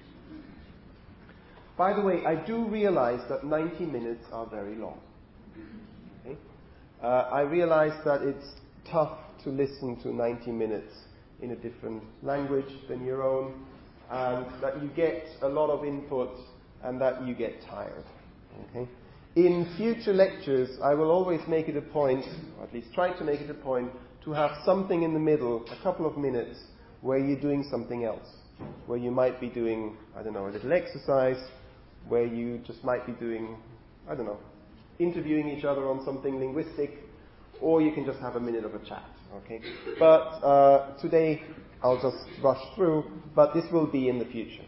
By the way, I do realize that ninety minutes are very long. Okay? Uh, I realize that it's tough to listen to ninety minutes in a different language than your own, and that you get a lot of input and that you get tired. Okay? In future lectures, I will always make it a point, or at least try to make it a point, to have something in the middle, a couple of minutes, where you're doing something else. Where you might be doing, I don't know, a little exercise, where you just might be doing, I don't know, interviewing each other on something linguistic, or you can just have a minute of a chat. Okay? But uh, today I'll just rush through, but this will be in the future.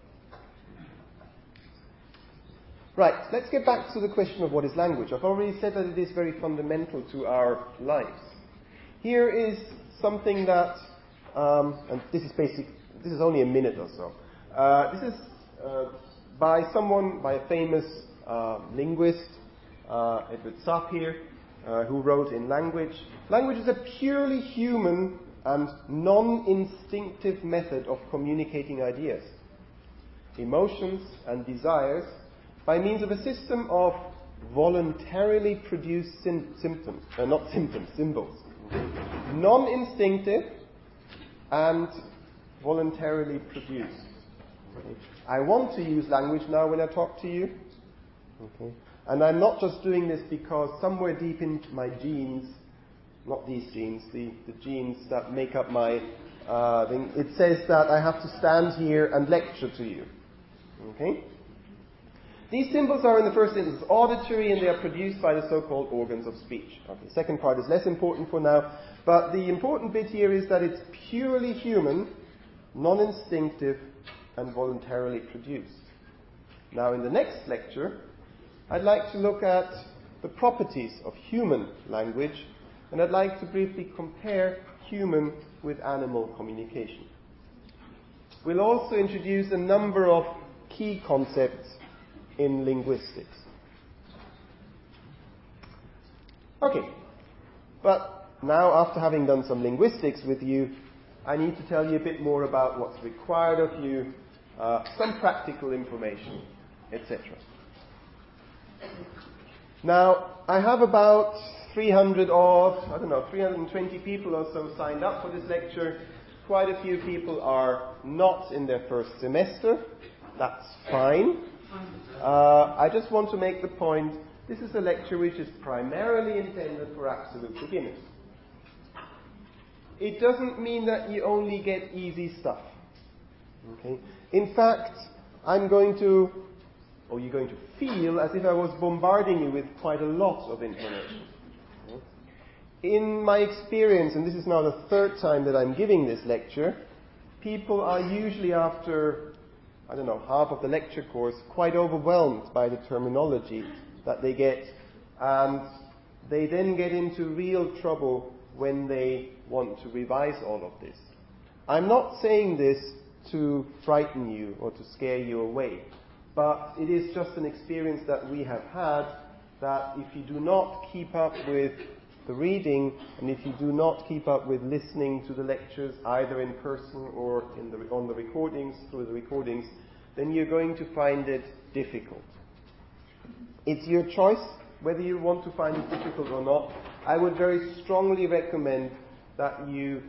Right, let's get back to the question of what is language. I've already said that it is very fundamental to our lives. Here is something that, um, and this is basic, this is only a minute or so. Uh, this is uh, by someone, by a famous uh, linguist, uh, Edward Sapir, uh, who wrote in Language. Language is a purely human and non-instinctive method of communicating ideas, emotions, and desires by means of a system of voluntarily produced sim- symptoms, uh, not symptoms, symbols. Non-instinctive and voluntarily produced. Okay. I want to use language now when I talk to you. Okay. And I'm not just doing this because somewhere deep in my genes, not these genes, the, the genes that make up my uh, thing, it says that I have to stand here and lecture to you. Okay? These symbols are in the first instance auditory, and they are produced by the so-called organs of speech. Okay, the second part is less important for now, but the important bit here is that it's purely human, non-instinctive, and voluntarily produced. Now in the next lecture, I'd like to look at the properties of human language, and I'd like to briefly compare human with animal communication. We'll also introduce a number of key concepts in linguistics. Okay, but now after having done some linguistics with you, I need to tell you a bit more about what's required of you, uh, some practical information, et cetera. Now, I have about three hundred odd, I don't know, three hundred twenty people or so signed up for this lecture. Quite a few people are not in their first semester. That's fine. Uh, I just want to make the point, this is a lecture which is primarily intended for absolute beginners. It doesn't mean that you only get easy stuff. Okay? In fact, I'm going to, or you're going to feel as if I was bombarding you with quite a lot of information. In my experience, and this is now the third time that I'm giving this lecture, people are usually after, I don't know, half of the lecture course, quite overwhelmed by the terminology that they get, and they then get into real trouble when they want to revise all of this. I'm not saying this to frighten you or to scare you away, but it is just an experience that we have had, that if you do not keep up with the reading, and if you do not keep up with listening to the lectures, either in person or in the, on the recordings, through the recordings, then you're going to find it difficult. It's your choice whether you want to find it difficult or not. I would very strongly recommend that you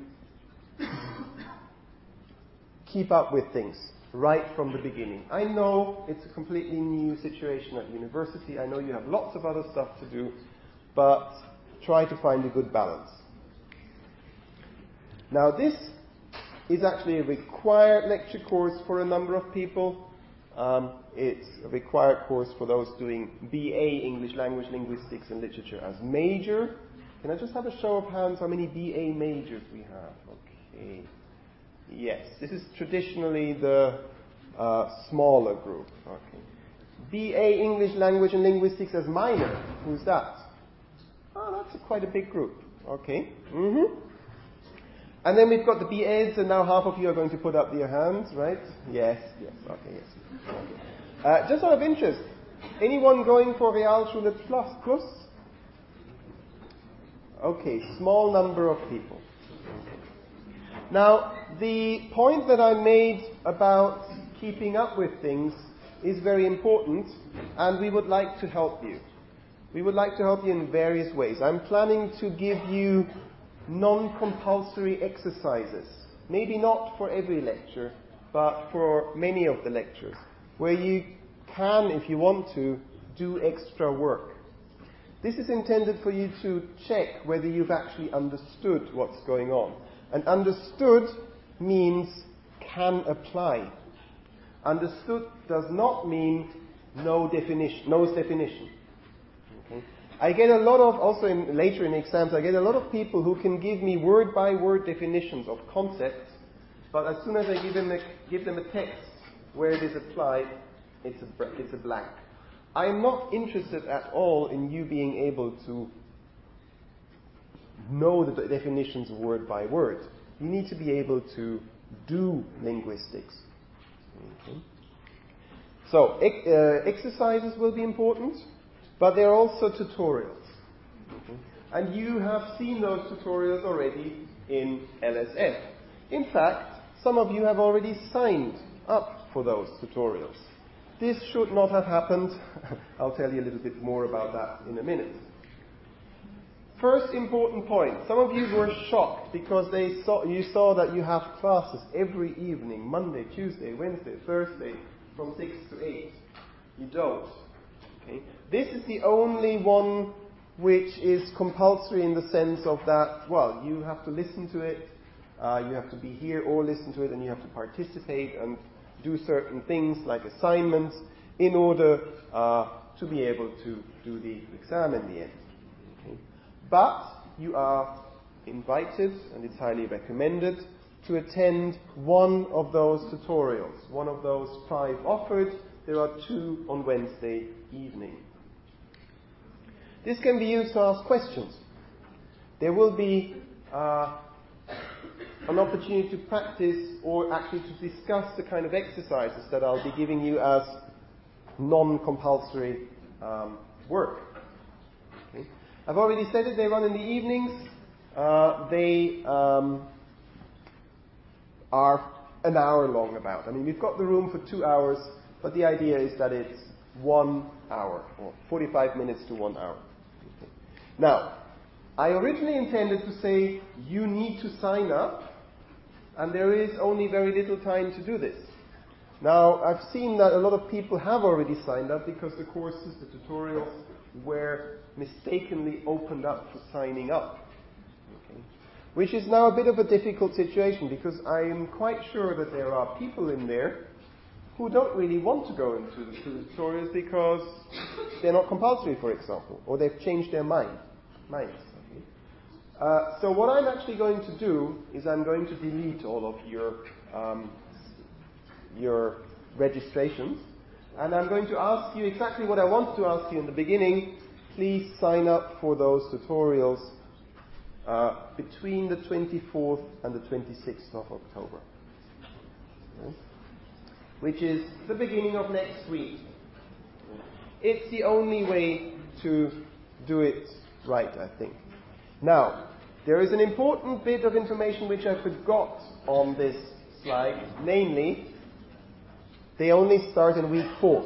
keep up with things right from the beginning. I know it's a completely new situation at university. I know you have lots of other stuff to do, but try to find a good balance. Now, this is actually a required lecture course for a number of people. Um, it's a required course for those doing B A English Language, Linguistics and Literature as major. Can I just have a show of hands how many B A majors we have? Okay. Yes, this is traditionally the uh, smaller group. Okay. B A English Language and Linguistics as minor. Who's that? Oh, that's a quite a big group. Okay. Mm-hmm. And then we've got the B Eds, and now half of you are going to put up your hands, right? Yes, yes, okay, yes. Okay. Uh, just out of interest, anyone going for Realschule Plus? Plus? Okay, small number of people. Okay. Now, the point that I made about keeping up with things is very important, and we would like to help you. We would like to help you in various ways. I'm planning to give you non-compulsory exercises. Maybe not for every lecture, but for many of the lectures, where you can, if you want to, do extra work. This is intended for you to check whether you've actually understood what's going on. And understood means can apply. Understood does not mean no definition, knows definition. Okay. I get a lot of, also in, later in exams, I get a lot of people who can give me word-by-word definitions of concepts, but as soon as I give them a, give them a text where it is applied, it's a, it's a blank. I'm not interested at all in you being able to know the definitions word by word. You need to be able to do linguistics. Okay. So, ex- uh, exercises will be important, but there are also tutorials. Okay. And you have seen those tutorials already in L S F. In fact, some of you have already signed up for those tutorials. This should not have happened. I'll tell you a little bit more about that in a minute. First important point. Some of you were shocked because they saw, you saw that you have classes every evening, Monday, Tuesday, Wednesday, Thursday, from six to eight. You don't. Okay? This is the only one which is compulsory in the sense of that, well, you have to listen to it, uh, you have to be here or listen to it, and you have to participate and do certain things like assignments in order uh, to be able to do the exam in the end. Okay? But you are invited, and it's highly recommended, to attend one of those tutorials, one of those five offered. There are two on Wednesday evening. This can be used to ask questions. There will be uh, an opportunity to practice or actually to discuss the kind of exercises that I'll be giving you as non-compulsory um, work. Okay. I've already said it, they run in the evenings. Uh, they um, are an hour long about. I mean, we've got the room for two hours, but the idea is that it's one hour, or forty-five minutes to one hour. Okay. Now, I originally intended to say you need to sign up, and there is only very little time to do this. Now, I've seen that a lot of people have already signed up because the courses, the tutorials, were mistakenly opened up for signing up. Okay. Which is now a bit of a difficult situation because I am quite sure that there are people in there who don't really want to go into the, to the tutorials because they're not compulsory, for example, or they've changed their mind. minds. Okay. Uh, so what I'm actually going to do is I'm going to delete all of your um, your registrations, and I'm going to ask you exactly what I wanted to ask you in the beginning. Please sign up for those tutorials uh, between the twenty-fourth and the twenty-sixth of October. Okay. Which is the beginning of next week. It's the only way to do it right, I think. Now, there is an important bit of information which I forgot on this slide, namely, they only start in week four.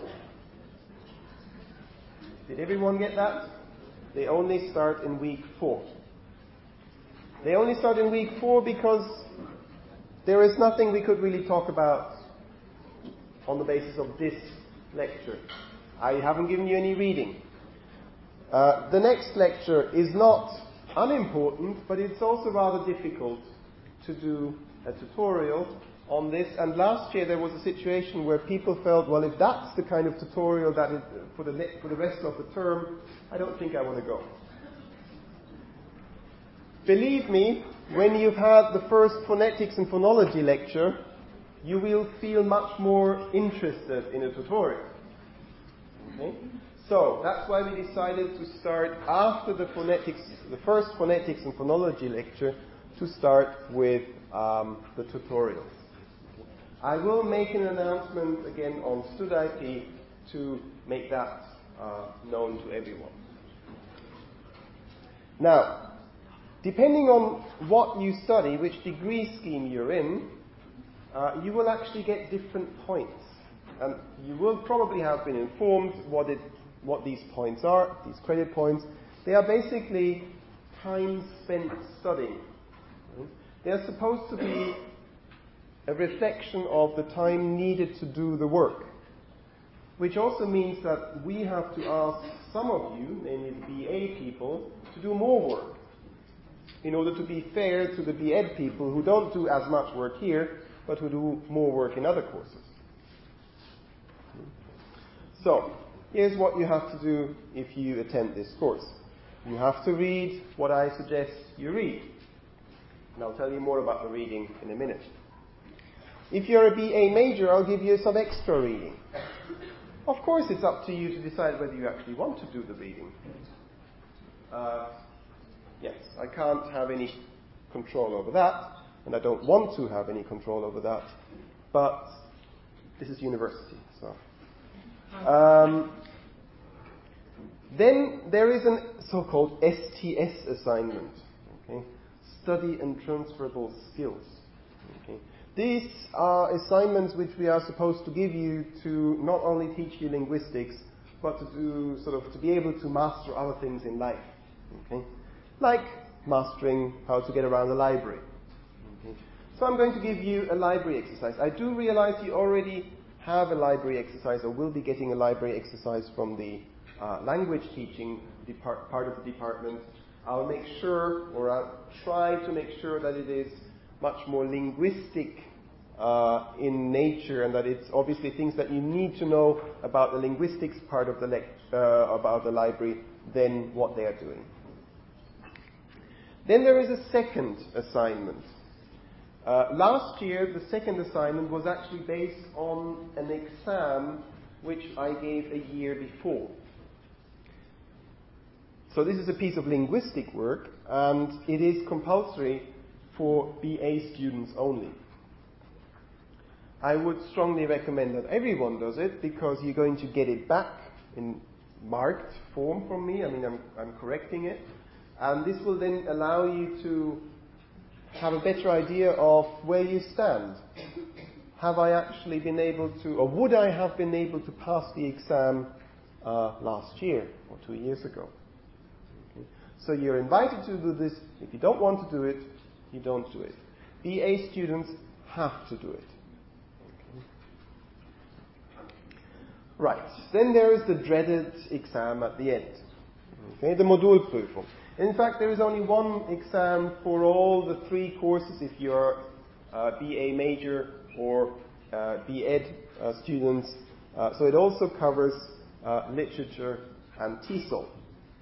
Did everyone get that? They only start in week four. They only start in week four because there is nothing we could really talk about on the basis of this lecture. I haven't given you any reading. Uh, the next lecture is not unimportant, but it's also rather difficult to do a tutorial on this. And last year there was a situation where people felt, well, if that's the kind of tutorial that is for the ne- for the rest of the term, I don't think I want to go. Believe me, when you've had the first phonetics and phonology lecture, you will feel much more interested in a tutorial. Okay? So, that's why we decided to start after the phonetics, the first phonetics and phonology lecture, to start with um, the tutorials. Okay. I will make an announcement again on StudIP to make that uh, known to everyone. Now, depending on what you study, which degree scheme you're in, uh, you will actually get different points. And you will probably have been informed what it what these points are, these credit points. They are basically time spent studying. They are supposed to be a reflection of the time needed to do the work, which also means that we have to ask some of you, namely the B A people, to do more work in order to be fair to the B Ed people who don't do as much work here, but who do more work in other courses. So, here's what you have to do if you attend this course. You have to read what I suggest you read. And I'll tell you more about the reading in a minute. If you're a B A major, I'll give you some extra reading. Of course, it's up to you to decide whether you actually want to do the reading. Uh, yes, I can't have any control over that, and I don't want to have any control over that, but this is university, so... Um, then there is a so-called S T S assignment, okay? Study and transferable skills. Okay? These are assignments which we are supposed to give you to not only teach you linguistics, but to do sort of to be able to master other things in life. Okay? Like mastering how to get around the library. Okay? So I'm going to give you a library exercise. I do realize you already have a library exercise or will be getting a library exercise from the uh, language teaching depart- part of the department. I'll make sure, or I'll try to make sure that it is much more linguistic uh, in nature, and that it's obviously things that you need to know about the linguistics part of the lect- uh, about the library than what they are doing. Then there is a second assignment. Uh, last year, the second assignment was actually based on an exam which I gave a year before. So this is a piece of linguistic work, and it is compulsory for B A students only. I would strongly recommend that everyone does it, because you're going to get it back in marked form from me. I mean, I'm, I'm correcting it. And this will then allow you to have a better idea of where you stand. Have I actually been able to, or would I have been able to pass the exam uh, last year or two years ago. Okay? So you're invited to do this. If you don't want to do it, you don't do it. B A students have to do it. Okay? Right. Then there is the dreaded exam at the end. Okay, the Modulprüfung. In fact, there is only one exam for all the three courses if you're uh, B A major or uh, B Ed uh, students. Uh, so it also covers uh, literature and T E S O L.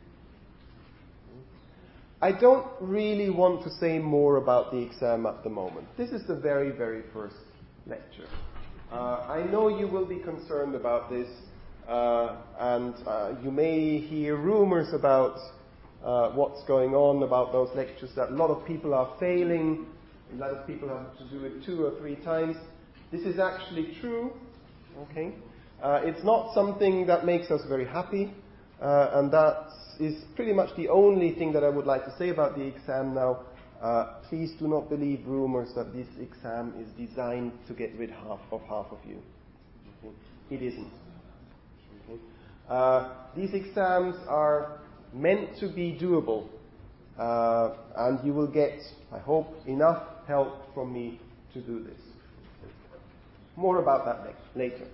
I don't really want to say more about the exam at the moment. This is the very, very first lecture. Uh, I know you will be concerned about this, uh, and uh, you may hear rumors about uh, what's going on about those lectures, that a lot of people are failing, a lot of people have to do it two or three times. This is actually true, okay? Uh, it's not something that makes us very happy, uh, and that is pretty much the only thing that I would like to say about the exam now. Uh, please do not believe rumors that this exam is designed to get rid half of half of you. Okay? It isn't. Okay? Uh, these exams are meant to be doable, uh, and you will get, I hope, enough help from me to do this. Okay? More about that le- later.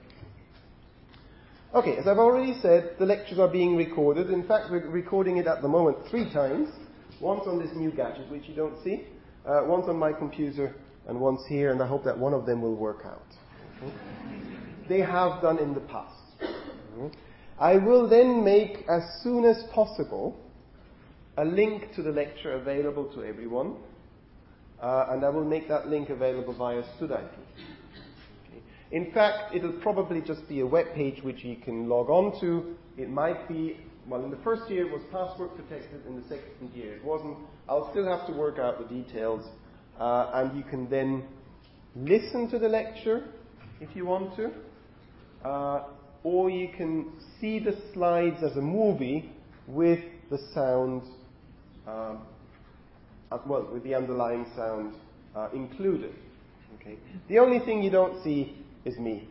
Okay, as I've already said, the lectures are being recorded. In fact, we're recording it at the moment three times. Once on this new gadget, which you don't see, uh, once on my computer, and once here, and I hope that one of them will work out. Okay? They have done in the past. Mm-hmm. I will then make, as soon as possible, a link to the lecture available to everyone, uh, and I will make that link available via StudIP. Okay? In fact, it'll probably just be a web page which you can log on to. It might be Well, in the first year it was password protected, in the second year it wasn't. I'll still have to work out the details. Uh, and you can then listen to the lecture if you want to. Uh, or you can see the slides as a movie with the sound, um, uh, well, with the underlying sound uh, included. Okay. The only thing you don't see is me.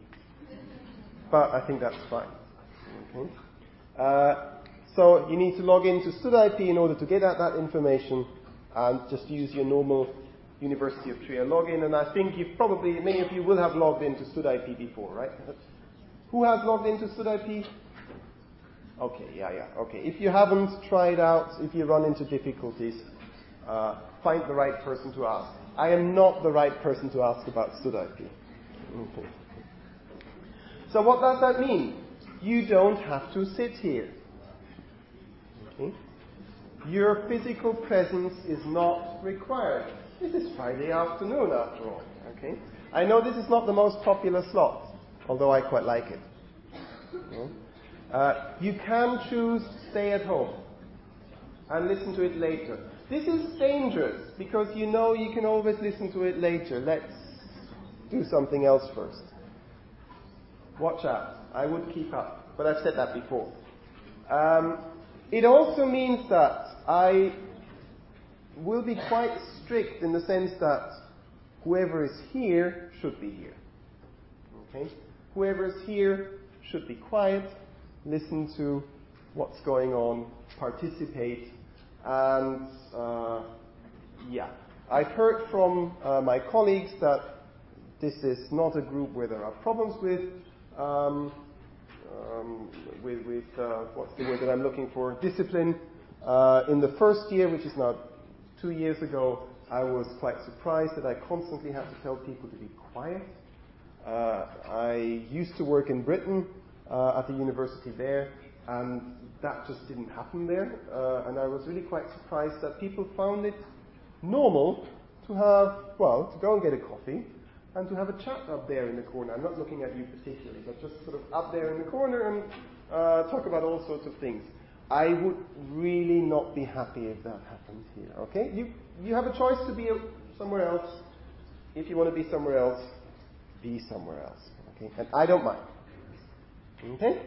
But I think that's fine. Okay. Uh, So you need to log into StudIP in order to get at that information, and just use your normal University of Trier login. And I think you've probably, many of you will have logged into StudIP before, right? Who has logged into StudIP? Okay, yeah, yeah, okay. If you haven't tried out, if you run into difficulties, uh, find the right person to ask. I am not the right person to ask about StudIP. Okay. So what does that mean? You don't have to sit here. Okay. Your physical presence is not required. This is Friday afternoon, after all. Okay. I know this is not the most popular slot, although I quite like it. Okay. Uh, you can choose to stay at home and listen to it later. This is dangerous because you know you can always listen to it later. Let's do something else first. Watch out. I would keep up, but I've said that before. Um, It also means that I will be quite strict in the sense that whoever is here should be here. Okay? Whoever is here should be quiet, listen to what's going on, participate, and uh, yeah. I've heard from uh, my colleagues that this is not a group where there are problems with um, Um, with, with uh, what's the word that I'm looking for? Discipline. Uh, in the first year, which is now two years ago, I was quite surprised that I constantly had to tell people to be quiet. Uh, I used to work in Britain uh, at the university there, and that just didn't happen there. Uh, and I was really quite surprised that people found it normal to have, well, to go and get a coffee and to have a chat up there in the corner. I'm not looking at you particularly, but just sort of up there in the corner and uh, talk about all sorts of things. I would really not be happy if that happened here, okay? You you have a choice to be somewhere else. If you want to be somewhere else, be somewhere else, okay? And I don't mind, okay?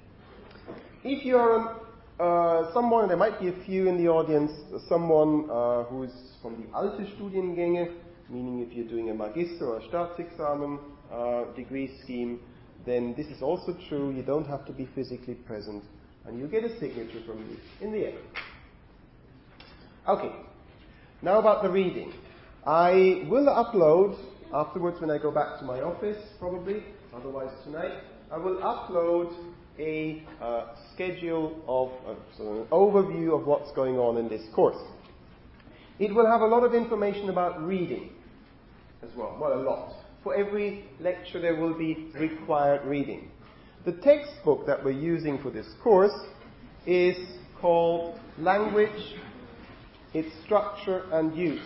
If you are uh, someone, there might be a few in the audience, someone uh, who is from the alte Studiengänge, meaning if you're doing a Magister or a Staatsexamen uh, degree scheme, then this is also true. You don't have to be physically present, and you get a signature from me in the end. Okay, now about the reading. I will upload, afterwards when I go back to my office, probably, otherwise tonight, I will upload a uh, schedule of, uh, so an overview of what's going on in this course. It will have a lot of information about reading as well, well, a lot. For every lecture there will be required reading. The textbook that we're using for this course is called Language, Its Structure and Use.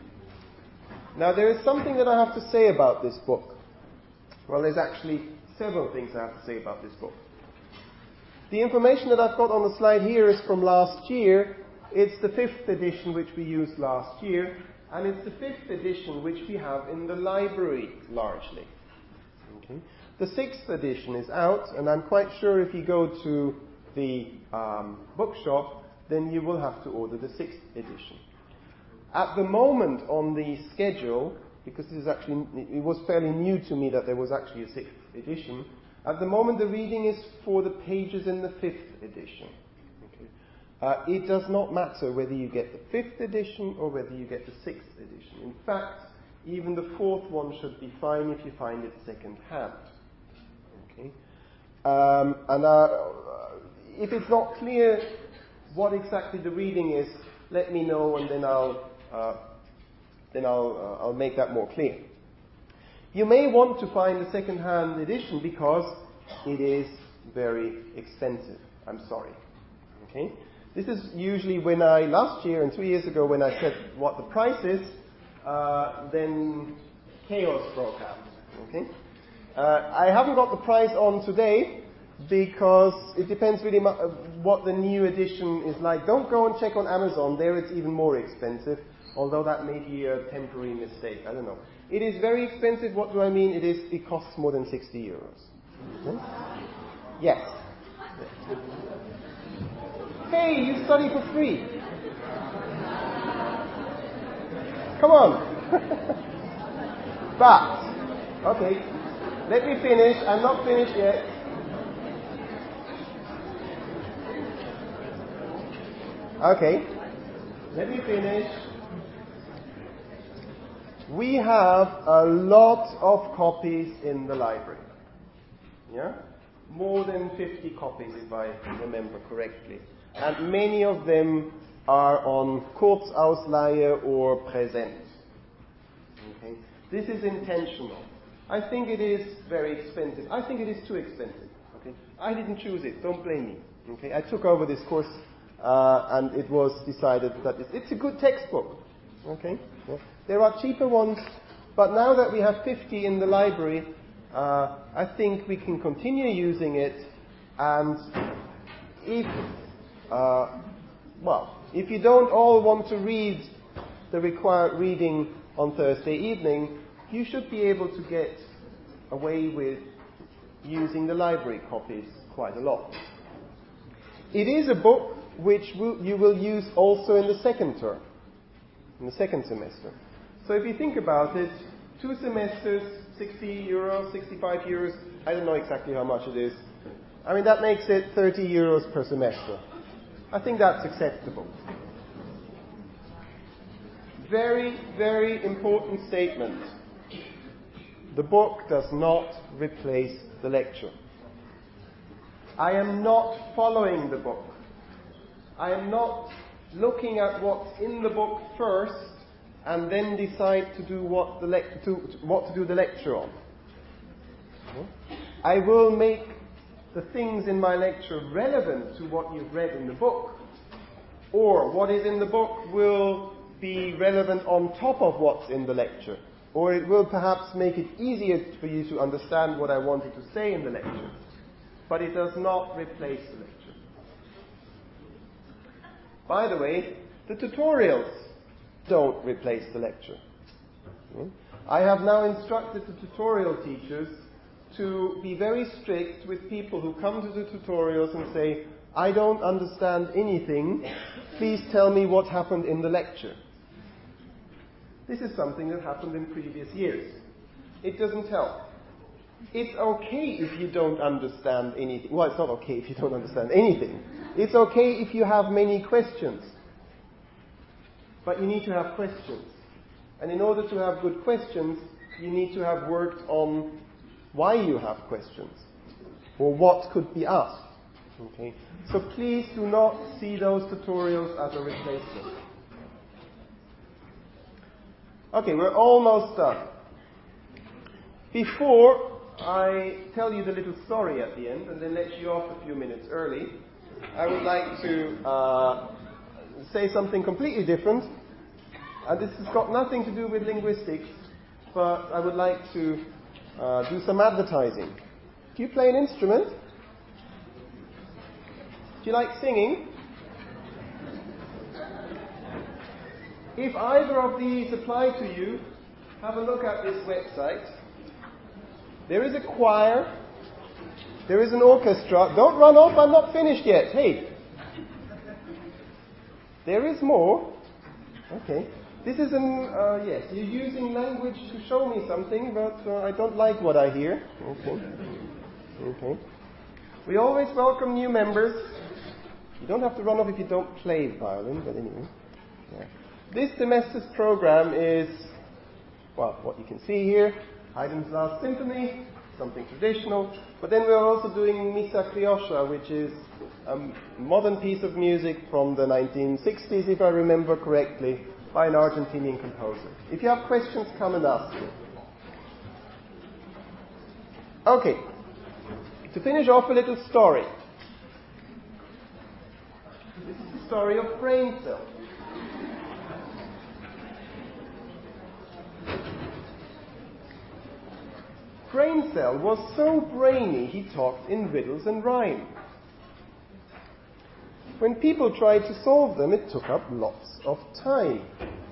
Now there is something that I have to say about this book. Well, there's actually several things I have to say about this book. The information that I've got on the slide here is from last year. It's the fifth edition which we used last year, and it's the fifth edition which we have in the library largely. Okay. The sixth edition is out, and I'm quite sure if you go to the um, bookshop, then you will have to order the sixth edition. At the moment on the schedule, because this is actually, it was fairly new to me that there was actually a sixth edition, at the moment the reading is for the pages in the fifth edition. Okay. Uh, it does not matter whether you get the fifth edition or whether you get the sixth edition. In fact, even the fourth one should be fine if you find it second hand. Okay. Um, and uh, if it's not clear what exactly the reading is, let me know, and then I'll uh, then I'll uh, I'll make that more clear. You may want to find a second-hand edition because it is very expensive. I'm sorry. Okay. This is usually when I last year and two years ago when I said what the price is, uh, then chaos broke out. Okay. Uh, I haven't got the price on today because it depends really much what the new edition is like. Don't go and check on Amazon. There it's even more expensive, although that may be a temporary mistake. I don't know. It is very expensive. What do I mean? It is. It costs more than sixty euros. Okay? Yes. Hey, you study for free. Come on. But, okay, let me finish. I'm not finished yet. Okay, let me finish. We have a lot of copies in the library. Yeah? More than fifty copies, if I remember correctly. And many of them are on Kurzausleihe or Präsent. Okay? This is intentional. I think it is very expensive. I think it is too expensive. Okay? I didn't choose it. Don't blame me. Okay? I took over this course uh, and it was decided that it's, it's a good textbook. Okay? Yeah. There are cheaper ones, but now that we have fifty in the library, uh, I think we can continue using it. And if, uh, well, if you don't all want to read the required reading on Thursday evening, you should be able to get away with using the library copies quite a lot. It is a book which will, you will use also in the second term, in the second semester. So if you think about it, two semesters, sixty euros, sixty-five euros, I don't know exactly how much it is. I mean, that makes it thirty euros per semester. I think that's acceptable. Very, very important statement. The book does not replace the lecture. I am not following the book. I am not looking at what's in the book first and then decide to do what the lec- to, to, what to do the lecture on. I will make the things in my lecture relevant to what you've read in the book, or what is in the book will be relevant on top of what's in the lecture, or it will perhaps make it easier for you to understand what I wanted to say in the lecture, but it does not replace the lecture. By the way, the tutorials don't replace the lecture. I have now instructed the tutorial teachers to be very strict with people who come to the tutorials and say, I don't understand anything, please tell me what happened in the lecture. This is something that happened in previous years. It doesn't help. it's okay if you don't understand anything. Well, it's not okay if you don't understand anything. It's okay if you have many questions. But you need to have questions. And in order to have good questions, you need to have worked on why you have questions, or what could be asked. Okay? So please do not see those tutorials as a replacement. Okay, we're almost done. Before I tell you the little story at the end and then let you off a few minutes early, I would like to uh, say something completely different. And this has got nothing to do with linguistics, but I would like to uh, do some advertising. Do you play an instrument? Do you like singing? If either of these apply to you, have a look at this website. There is a choir. There is an orchestra. Don't run off, I'm not finished yet. Hey. There is more. Okay. This is an, uh, yes, you're using language to show me something, but uh, I don't like what I hear. Okay. Okay. We always welcome new members. You don't have to run off if you don't play violin, but anyway. Yeah. This semester's program is, well, what you can see here, Haydn's Last Symphony, something traditional, but then we're also doing Missa Crioscia, which is a modern piece of music from the nineteen sixties, if I remember correctly, by an Argentinian composer. If you have questions, come and ask me. Okay, to finish off, a little story. This is the story of brain cells. Brain cell was so brainy he talked in riddles and rhyme. When people tried to solve them, it took up lots of time.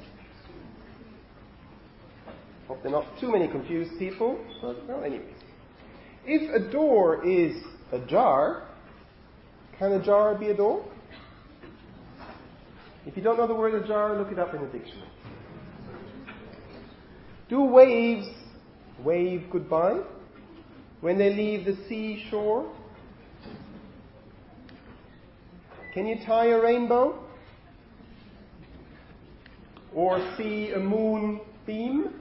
Hope there are not too many confused people, but well, anyways. If a door is a jar, can a jar be a door? If you don't know the word ajar, look it up in the dictionary. Do waves wave goodbye when they leave the seashore? Can you tie a rainbow? Or see a moonbeam?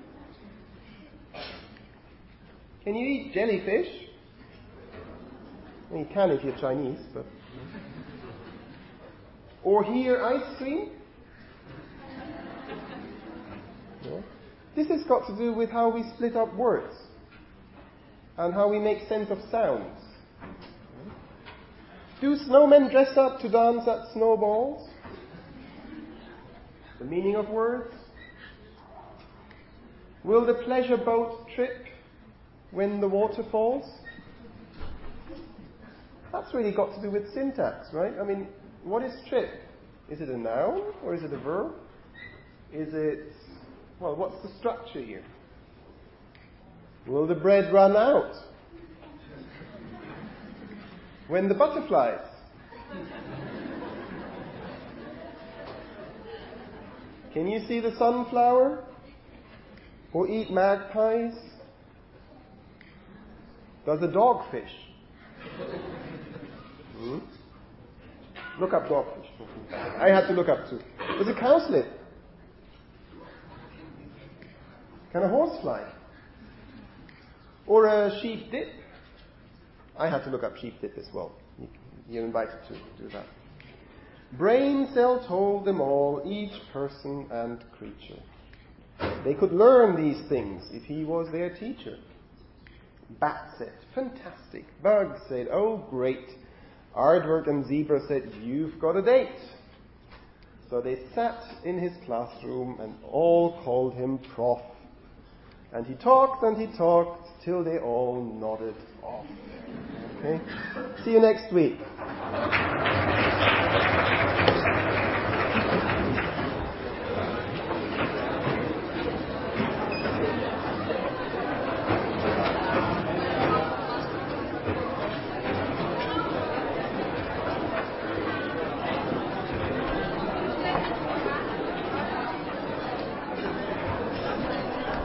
Can you eat jellyfish? Well, you can if you're Chinese, but... Or hear ice cream? Yeah. This has got to do with how we split up words and how we make sense of sounds. Do snowmen dress up to dance at snowballs? The meaning of words. Will the pleasure boat trip when the water falls? That's really got to do with syntax, right? I mean, what is trip? Is it a noun or is it a verb? Is it... Well, what's the structure here? Will the bread run out? When the butterflies? Can you see the sunflower? Or eat magpies? Does a dog fish? Hmm? Look up dogfish. I had to look up too. Does a cow slip? Can a horse fly? Or a sheep dip? I had to look up sheep dip as well. You're invited to do that. Brain cell told them all, each person and creature. They could learn these things if he was their teacher. Bat said, fantastic. Bug said, oh great. Aardvark and Zebra said, you've got a date. So they sat in his classroom and all called him Prof. And he talked and he talked till they all nodded off. Okay? See you next week.